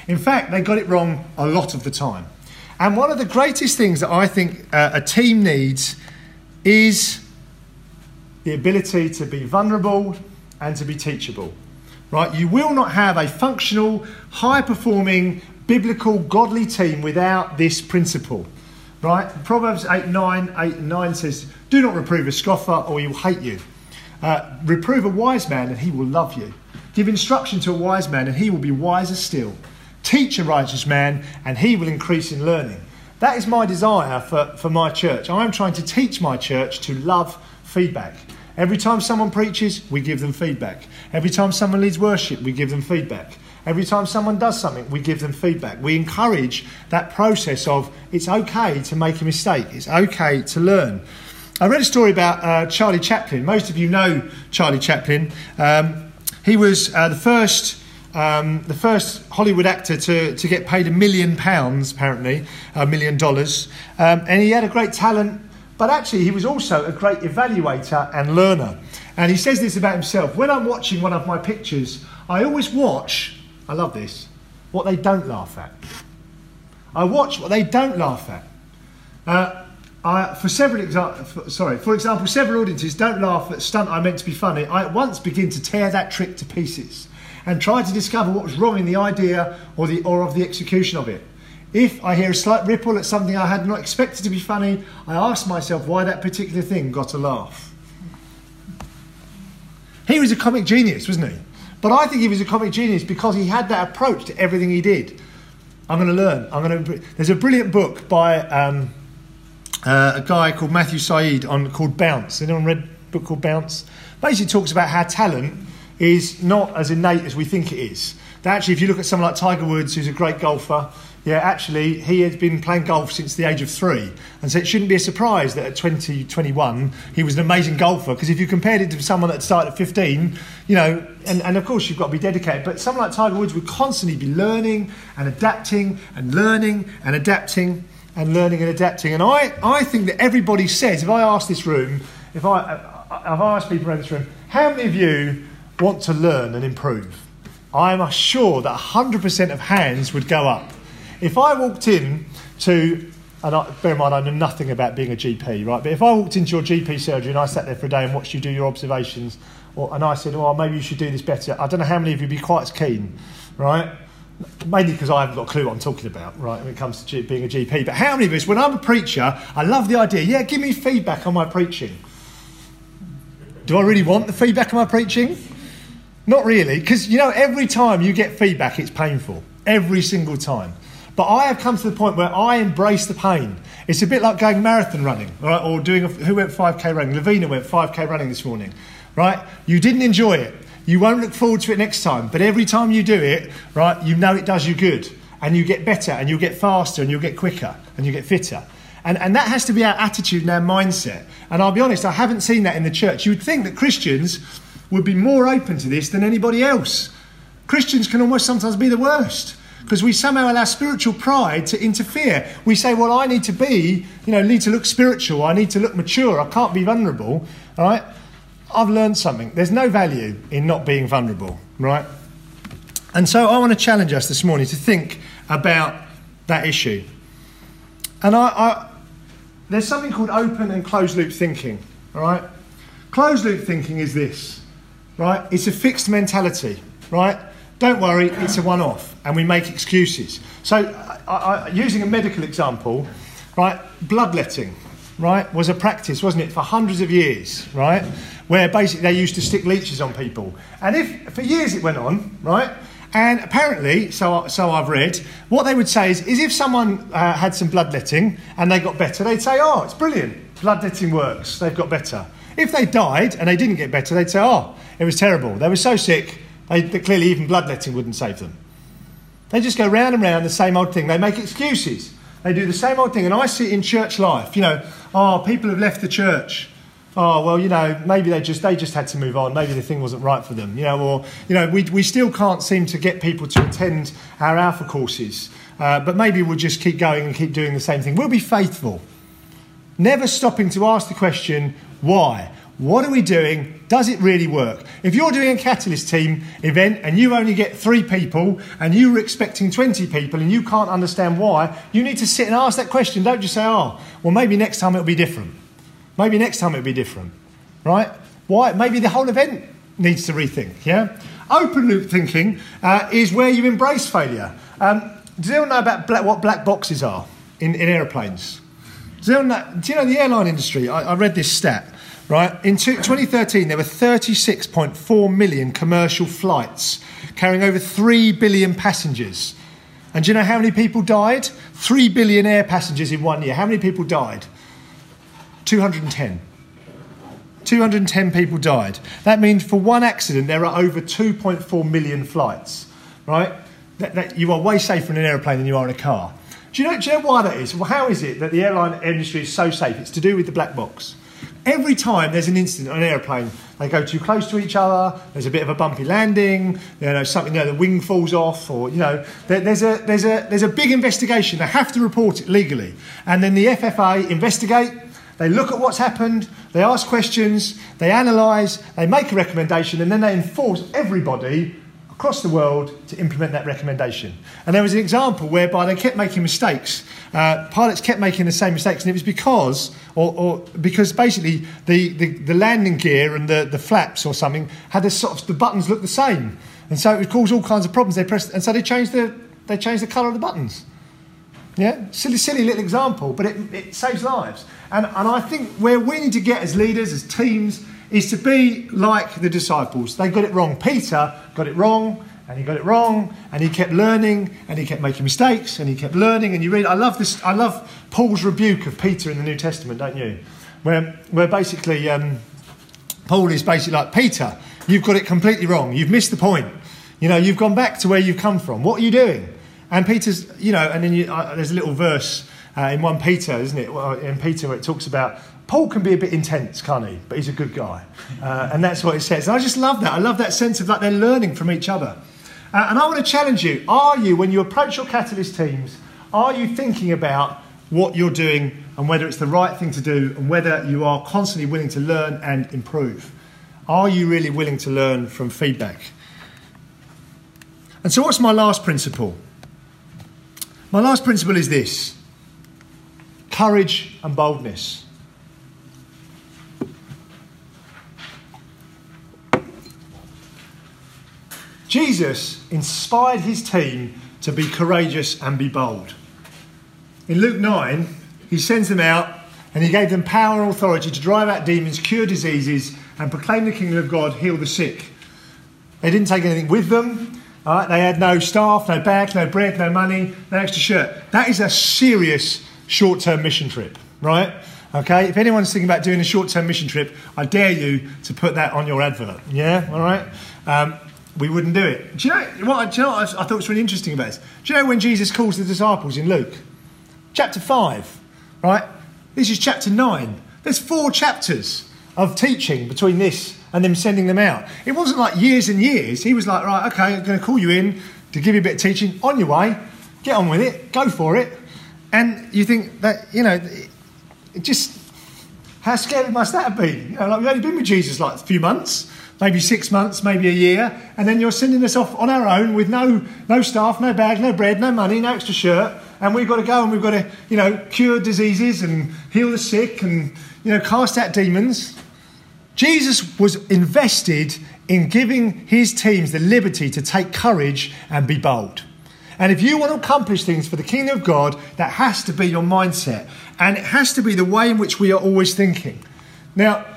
In fact, they got it wrong a lot of the time. And one of the greatest things that I think uh, a team needs is the ability to be vulnerable and to be teachable. Right? You will not have a functional, high-performing, biblical, godly team without this principle. Right? Proverbs eight, nine, eight and nine says, "Do not reprove a scoffer or he will hate you. Uh, reprove a wise man and he will love you. Give instruction to a wise man and he will be wiser still. Teach a righteous man and he will increase in learning." That is my desire for, for my church. I am trying to teach my church to love feedback. Every time someone preaches, we give them feedback. Every time someone leads worship, we give them feedback. Every time someone does something, we give them feedback. We encourage that process of it's okay to make a mistake. It's okay to learn. I read a story about uh, Charlie Chaplin. Most of you know Charlie Chaplin. Um, he was uh, the first um, the first Hollywood actor to, to get paid a million pounds, apparently, a million dollars. Um, and he had a great talent, but actually he was also a great evaluator and learner. And he says this about himself: "When I'm watching one of my pictures, I always watch," I love this, "what they don't laugh at. I watch what they don't laugh at. Uh, I, for several exa- sorry, for example, several audiences don't laugh at a stunt I meant to be funny. I at once begin to tear that trick to pieces and try to discover what was wrong in the idea or the or of the execution of it. If I hear a slight ripple at something I had not expected to be funny, I ask myself why that particular thing got a laugh." He was a comic genius, wasn't he? But I think he was a comic genius because he had that approach to everything he did. I'm going to learn. I'm going to. There's a brilliant book by um, uh, a guy called Matthew Syed on called Bounce. Anyone read a book called Bounce? Basically, talks about how talent is not as innate as we think it is. That actually, if you look at someone like Tiger Woods, who's a great golfer, yeah, actually, he has been playing golf since the age of three. And so it shouldn't be a surprise that at twenty, twenty-one, he was an amazing golfer. Because if you compared it to someone that started at fifteen, you know, and, and of course you've got to be dedicated. But someone like Tiger Woods would constantly be learning and adapting and learning and adapting and learning and adapting. And I, I think that everybody says, if I ask this room, if I, if I ask people around this room, how many of you want to learn and improve? I am sure that one hundred percent of hands would go up. If I walked in to, and I, bear in mind I know nothing about being a G P, right? But if I walked into your G P surgery and I sat there for a day and watched you do your observations, or, and I said, "Oh, maybe you should do this better," I don't know how many of you would be quite as keen, right? Mainly because I haven't got a clue what I'm talking about, right, when it comes to G- being a G P. But how many of us, when I'm a preacher, I love the idea, yeah, give me feedback on my preaching. Do I really want the feedback on my preaching? Not really, because, you know, every time you get feedback, it's painful. Every single time. But I have come to the point where I embrace the pain. It's a bit like going marathon running, right? Or doing a, who went five K running? Lavina went five K running this morning, right? You didn't enjoy it. You won't look forward to it next time. But every time you do it, right, you know it does you good. And you get better and you'll get faster and you'll get quicker and you get fitter. And, and that has to be our attitude and our mindset. And I'll be honest, I haven't seen that in the church. You would think that Christians would be more open to this than anybody else. Christians can almost sometimes be the worst. Because we somehow allow spiritual pride to interfere. We say, well, I need to be, you know, need to look spiritual. I need to look mature. I can't be vulnerable. All right? I've learned something. There's no value in not being vulnerable. Right? And so I want to challenge us this morning to think about that issue. And I, I there's something called open and closed loop thinking. All right? Closed loop thinking is this. Right? It's a fixed mentality. Right? Don't worry, it's a one-off, and we make excuses. So, I, I, using a medical example, right, bloodletting, right, was a practice, wasn't it, for hundreds of years, right, where basically they used to stick leeches on people. And if, for years it went on, right, and apparently, so, so I've read, what they would say is, is if someone uh, had some bloodletting and they got better, they'd say, oh, it's brilliant, bloodletting works, they've got better. If they died and they didn't get better, they'd say, oh, it was terrible, they were so sick, They, they clearly even bloodletting wouldn't save them. They just go round and round the same old thing. They make excuses. They do the same old thing. And I see it in church life. You know, oh, people have left the church. Oh, well, you know, maybe they just they just had to move on. Maybe the thing wasn't right for them. You know, or, you know, we, we still can't seem to get people to attend our Alpha courses. Uh, but maybe we'll just keep going and keep doing the same thing. We'll be faithful. Never stopping to ask the question, why? What are we doing? Does it really work? If you're doing a Catalyst team event and you only get three people and you were expecting twenty people and you can't understand why, you need to sit and ask that question. Don't just say, oh, well, maybe next time it'll be different. Maybe next time it'll be different, right? Why? Maybe the whole event needs to rethink, yeah? Open loop thinking uh, is where you embrace failure. Um, does anyone know about black, what black boxes are in, in aeroplanes? Does anyone know, do you know the airline industry? I, I read this stat. Right, in twenty thirteen, there were thirty-six point four million commercial flights carrying over three billion passengers. And do you know how many people died? three billion air passengers in one year. How many people died? two hundred ten. two hundred ten people died. That means for one accident, there are over two point four million flights. Right? That, that, you are way safer in an aeroplane than you are in a car. Do you know, do you know why that is? Well, how is it that the airline industry is so safe? It's to do with the black box. Every time there's an incident on an aeroplane, they go too close to each other, there's a bit of a bumpy landing, you know, something, you know, the wing falls off, or, you know, there, there's a there's a there's a big investigation. They have to report it legally. And then the F F A investigate, they look at what's happened, they ask questions, they analyse, they make a recommendation, and then they enforce everybody across the world to implement that recommendation. And there was an example whereby they kept making mistakes. Uh, pilots kept making the same mistakes, and it was because, or, or because basically the, the, the landing gear and the, the flaps or something had the sort of the buttons look the same, and so it would cause all kinds of problems. They pressed, and so they changed the they changed the colour of the buttons. Yeah, silly, silly little example, but it, it saves lives. And and I think where we need to get as leaders, as teams, is to be like the disciples. They got it wrong. Peter got it wrong, and he got it wrong, and he kept learning, and he kept making mistakes, and he kept learning. And you read, I love this. I love Paul's rebuke of Peter in the New Testament, don't you? Where, where basically um, Paul is basically like, Peter, you've got it completely wrong. You've missed the point. You know, you've gone back to where you've come from. What are you doing? And Peter's, you know, and then you, uh, there's a little verse uh, in First Peter, isn't it? Well, in Peter, where it talks about Paul can be a bit intense, can't he? But he's a good guy. Uh, and that's what it says. And I just love that. I love that sense of like they're learning from each other. Uh, and I want to challenge you. Are you, when you approach your Catalyst teams, are you thinking about what you're doing and whether it's the right thing to do and whether you are constantly willing to learn and improve? Are you really willing to learn from feedback? And so what's my last principle? My last principle is this: courage and boldness. Jesus inspired his team to be courageous and be bold. In Luke nine, he sends them out and he gave them power and authority to drive out demons, cure diseases, and proclaim the kingdom of God, heal the sick. They didn't take anything with them. All right? They had no staff, no bag, no bread, no money, no extra shirt. That is a serious short-term mission trip, right? Okay, if anyone's thinking about doing a short-term mission trip, I dare you to put that on your advert. Yeah, all right? Um, we wouldn't do it. Do you know what, do you know what I thought was really interesting about this? Do you know when Jesus calls the disciples in Luke? Chapter five, right? This is chapter nine. There's four chapters of teaching between this and them sending them out. It wasn't like years and years. He was like, right, okay, I'm going to call you in to give you a bit of teaching. On your way, get on with it, go for it. And you think that, you know, it just, how scary must that have been? You know, like we've only been with Jesus like a few months, maybe six months, maybe a year, and then you're sending us off on our own with no no staff, no bag, no bread, no money, no extra shirt, and we've got to go and we've got to, you know, cure diseases and heal the sick and, you know, cast out demons. Jesus was invested in giving his teams the liberty to take courage and be bold. And if you want to accomplish things for the kingdom of God, that has to be your mindset. And it has to be the way in which we are always thinking. Now,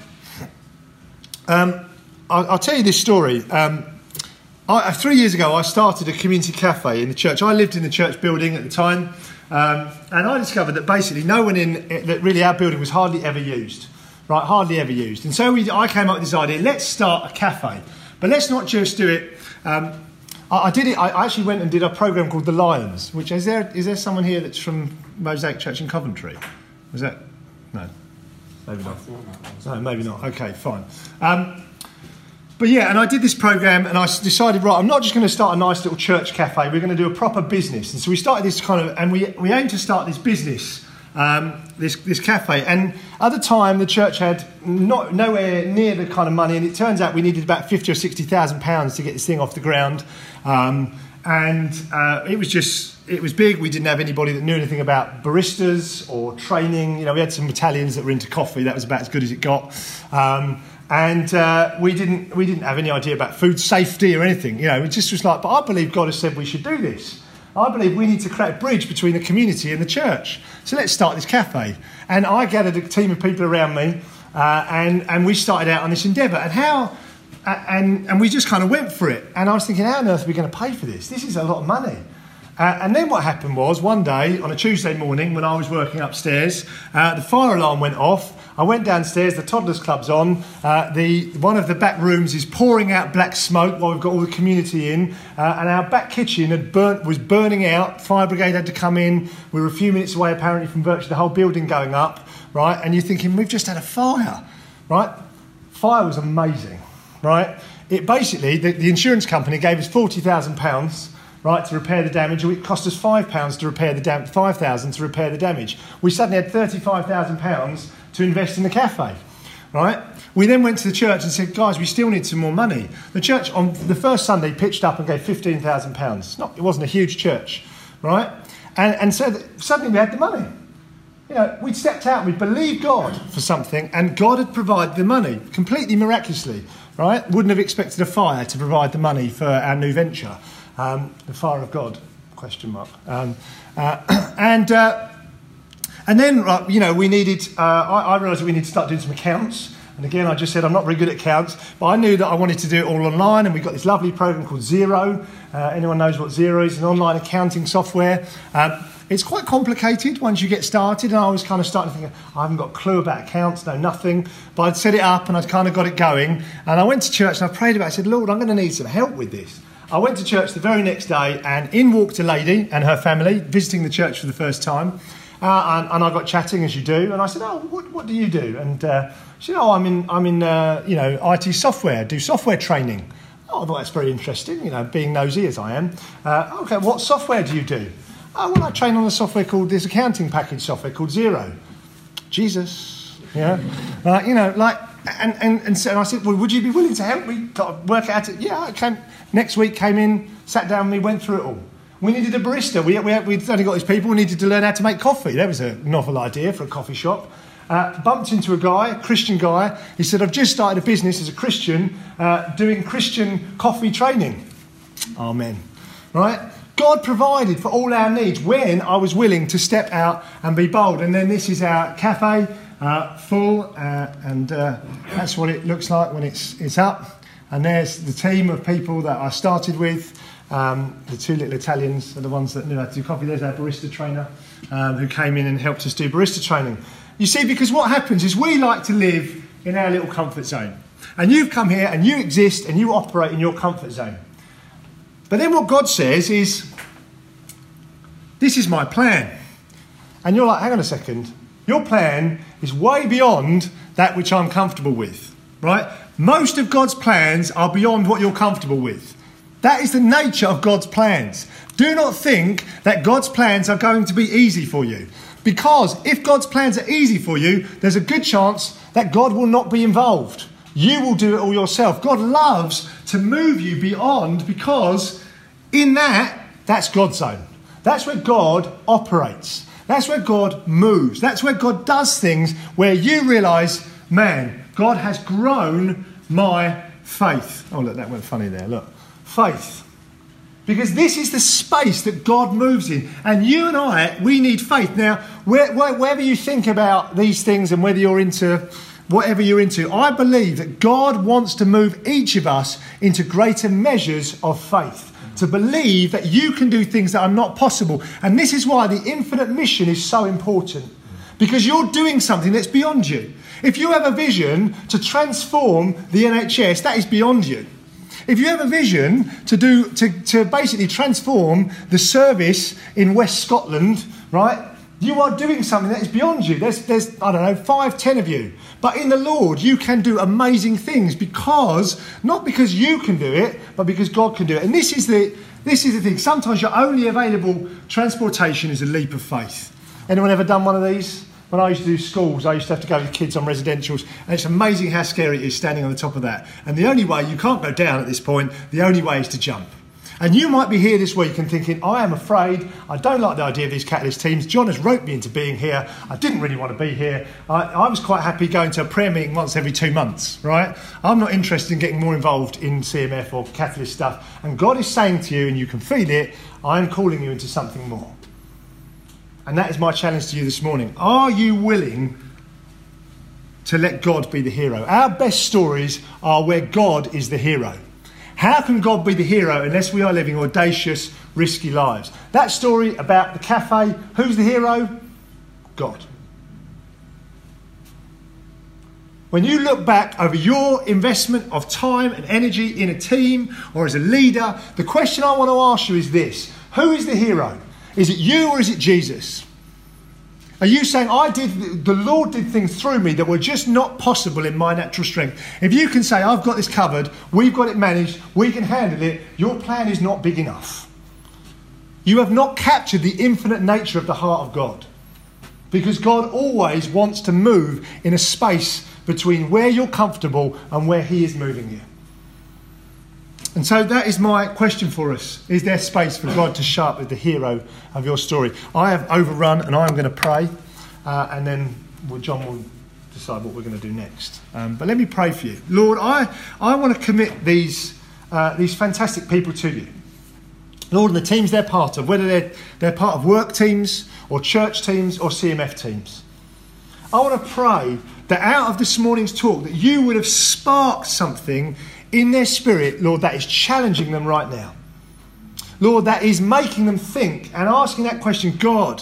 um, I'll, I'll tell you this story. Um, I, three years ago, I started a community cafe in the church. I lived in the church building at the time. Um, and I discovered that basically no one in, that really our building was hardly ever used. Right, hardly ever used. And so we, I came up with this idea, let's start a cafe. But let's not just do it... Um, I, I did it. I actually went and did a program called The Lions. Which is there? Is there someone here that's from Mosaic Church in Coventry? Was that? No, maybe not. No, maybe not. Okay, fine. Um, but yeah, and I did this program, and I decided, right, I'm not just going to start a nice little church cafe. We're going to do a proper business. And so we started this kind of, and we we aim to start this business um, this this cafe. And at the time, the church had not nowhere near the kind of money, and it turns out we needed about fifty or sixty thousand pounds to get this thing off the ground. Um, and uh, it was just it was big. We didn't have anybody that knew anything about baristas or training. You know, we had some Italians that were into coffee. That was about as good as it got. Um, And uh, we didn't we didn't have any idea about food safety or anything. You know, it just was like, but I believe God has said we should do this. I believe we need to create a bridge between the community and the church. So let's start this cafe. And I gathered a team of people around me, uh, and and we started out on this endeavour. And how, uh, and and we just kind of went for it. And I was thinking, how on earth are we going to pay for this? This is a lot of money. Uh, and then what happened was, one day on a Tuesday morning when I was working upstairs, uh, the fire alarm went off. I went downstairs, the toddlers club's on, uh, the one of the back rooms is pouring out black smoke while we've got all the community in, uh, and our back kitchen had burnt, was burning out. Fire brigade had to come in. We were a few minutes away apparently from virtually the whole building going up, right? And you're thinking, we've just had a fire, right? Fire was amazing, right? It basically, the, the insurance company gave us forty thousand pounds, right, to repair the damage. It cost us five pounds to repair the damage, five thousand to repair the damage. We suddenly had thirty-five thousand pounds to invest in the cafe, right? We then went to the church and said, guys, we still need some more money. The church on the first Sunday pitched up and gave fifteen thousand pounds. Not, it wasn't a huge church, right? And, and so that suddenly we had the money. You know, we'd stepped out, we'd believed God for something, and God had provided the money, completely miraculously, right? Wouldn't have expected a fire to provide the money for our new venture. Um, the fire of God, question mark. Um, uh, and... Uh, And then, you know, we needed, uh, I, I realised that we needed to start doing some accounts. And again, I just said I'm not very good at accounts, but I knew that I wanted to do it all online. And we got this lovely program called Xero. Uh, anyone knows what Xero is? An online accounting software. Um, it's quite complicated once you get started. And I was kind of starting to think, I haven't got a clue about accounts, no nothing. But I'd set it up and I'd kind of got it going. And I went to church and I prayed about it. I said, Lord, I'm going to need some help with this. I went to church the very next day, and in walked a lady and her family, visiting the church for the first time. Uh, and, and I got chatting, as you do, and I said, "Oh, what, what do you do?" And uh, she said, "Oh, I'm in, I'm in, uh, you know, I T software, do software training." Oh, I thought that's very interesting, you know, being nosy as I am. Uh, okay, what software do you do? Oh, well, I train on a software called this accounting package software called Xero. Jesus, yeah, uh, you know, like, and and and so I said, "Well, would you be willing to help me work out it?" Yeah, I came next week, came in, sat down with me, went through it all. We needed a barista. We, we, we'd only got these people. We needed to learn how to make coffee. That was a novel idea for a coffee shop. Uh, bumped into a guy, a Christian guy. He said, I've just started a business as a Christian uh, doing Christian coffee training. Amen. Right? God provided for all our needs when I was willing to step out and be bold. And then this is our cafe, uh, full. Uh, and uh, that's what it looks like when it's, it's up. And there's the team of people that I started with. Um, the two little Italians are the ones that knew how to do coffee. There's our barista trainer um, who came in and helped us do barista training. You see, because what happens is we like to live in our little comfort zone. And you've come here and you exist and you operate in your comfort zone. But then what God says is, this is my plan. And you're like, hang on a second. Your plan is way beyond that which I'm comfortable with, right? Most of God's plans are beyond what you're comfortable with. That is the nature of God's plans. Do not think that God's plans are going to be easy for you. Because if God's plans are easy for you, there's a good chance that God will not be involved. You will do it all yourself. God loves to move you beyond, because in that, that's God's zone. That's where God operates. That's where God moves. That's where God does things where you realise, man, God has grown my faith. Oh, look, that went funny there, look. Faith. Because this is the space that God moves in. And you and I, we need faith. Now, where, where, wherever you think about these things and whether you're into whatever you're into, I believe that God wants to move each of us into greater measures of faith. To believe that you can do things that are not possible. And this is why the infinite mission is so important. Because you're doing something that's beyond you. If you have a vision to transform the N H S, that is beyond you. If you have a vision to do to, to basically transform the service in West Scotland, right, you are doing something that is beyond you. There's, there's I don't know, five, ten of you. But in the Lord, you can do amazing things because, not because you can do it, but because God can do it. And this is the, this is the thing. Sometimes your only available transportation is a leap of faith. Anyone ever done one of these? When I used to do schools, I used to have to go with kids on residentials, and it's amazing how scary it is standing on the top of that. And the only way, you can't go down at this point, the only way is to jump. And you might be here this week and thinking, I am afraid, I don't like the idea of these Catalyst teams. John has roped me into being here. I didn't really want to be here. I, I was quite happy going to a prayer meeting once every two months, right? I'm not interested in getting more involved in C M F or Catalyst stuff. And God is saying to you, and you can feel it, I'm calling you into something more. And that is my challenge to you this morning. Are you willing to let God be the hero? Our best stories are where God is the hero. How can God be the hero unless we are living audacious, risky lives? That story about the cafe, who's the hero? God. When you look back over your investment of time and energy in a team or as a leader, the question I want to ask you is this. Who is the hero? Is it you or is it Jesus? Are you saying, I did, the Lord did things through me that were just not possible in my natural strength? If you can say, I've got this covered, we've got it managed, we can handle it, your plan is not big enough. You have not captured the infinite nature of the heart of God. Because God always wants to move in a space between where you're comfortable and where he is moving you. And so that is my question for us. Is there space for God to show up as the hero of your story? I have overrun and I'm going to pray. Uh, and then well, John will decide what we're going to do next. Um, but let me pray for you. Lord, I, I want to commit these, uh, these fantastic people to you. Lord, and the teams they're part of, whether they're, they're part of work teams or church teams or C M F teams. I want to pray that out of this morning's talk that you would have sparked something in their spirit, Lord, that is challenging them right now. Lord, that is making them think and asking that question, God,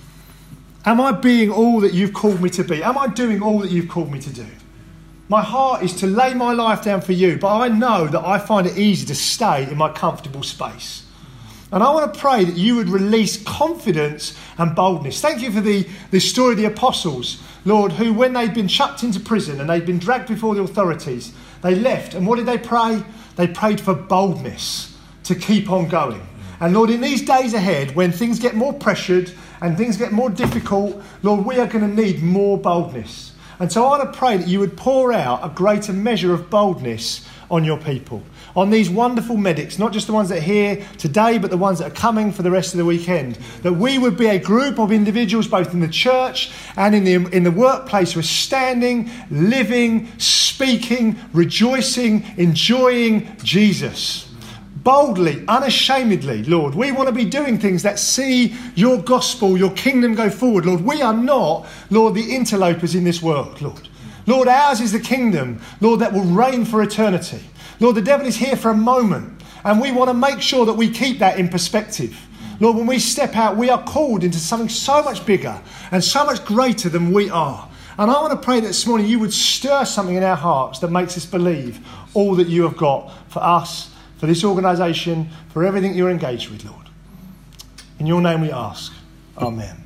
am I being all that you've called me to be? Am I doing all that you've called me to do? My heart is to lay my life down for you, but I know that I find it easy to stay in my comfortable space. And I want to pray that you would release confidence and boldness. Thank you for the, the story of the apostles, Lord, who when they'd been chucked into prison and they'd been dragged before the authorities, they left. And what did they pray? They prayed for boldness to keep on going. And Lord, in these days ahead, when things get more pressured and things get more difficult, Lord, we are going to need more boldness. And so I want to pray that you would pour out a greater measure of boldness on your people, on these wonderful medics, not just the ones that are here today, but the ones that are coming for the rest of the weekend. That we would be a group of individuals, both in the church and in the in the workplace, who are standing, living, speaking, rejoicing, enjoying Jesus. Boldly, unashamedly, Lord. We want to be doing things that see your gospel, your kingdom go forward, Lord. We are not, Lord, the interlopers in this world, Lord. Lord, ours is the kingdom, Lord, that will reign for eternity. Lord, the devil is here for a moment, and we want to make sure that we keep that in perspective. Lord, when we step out, we are called into something so much bigger and so much greater than we are. And I want to pray that this morning you would stir something in our hearts that makes us believe all that you have got for us, for this organisation, for everything you're engaged with, Lord. In your name we ask. Amen.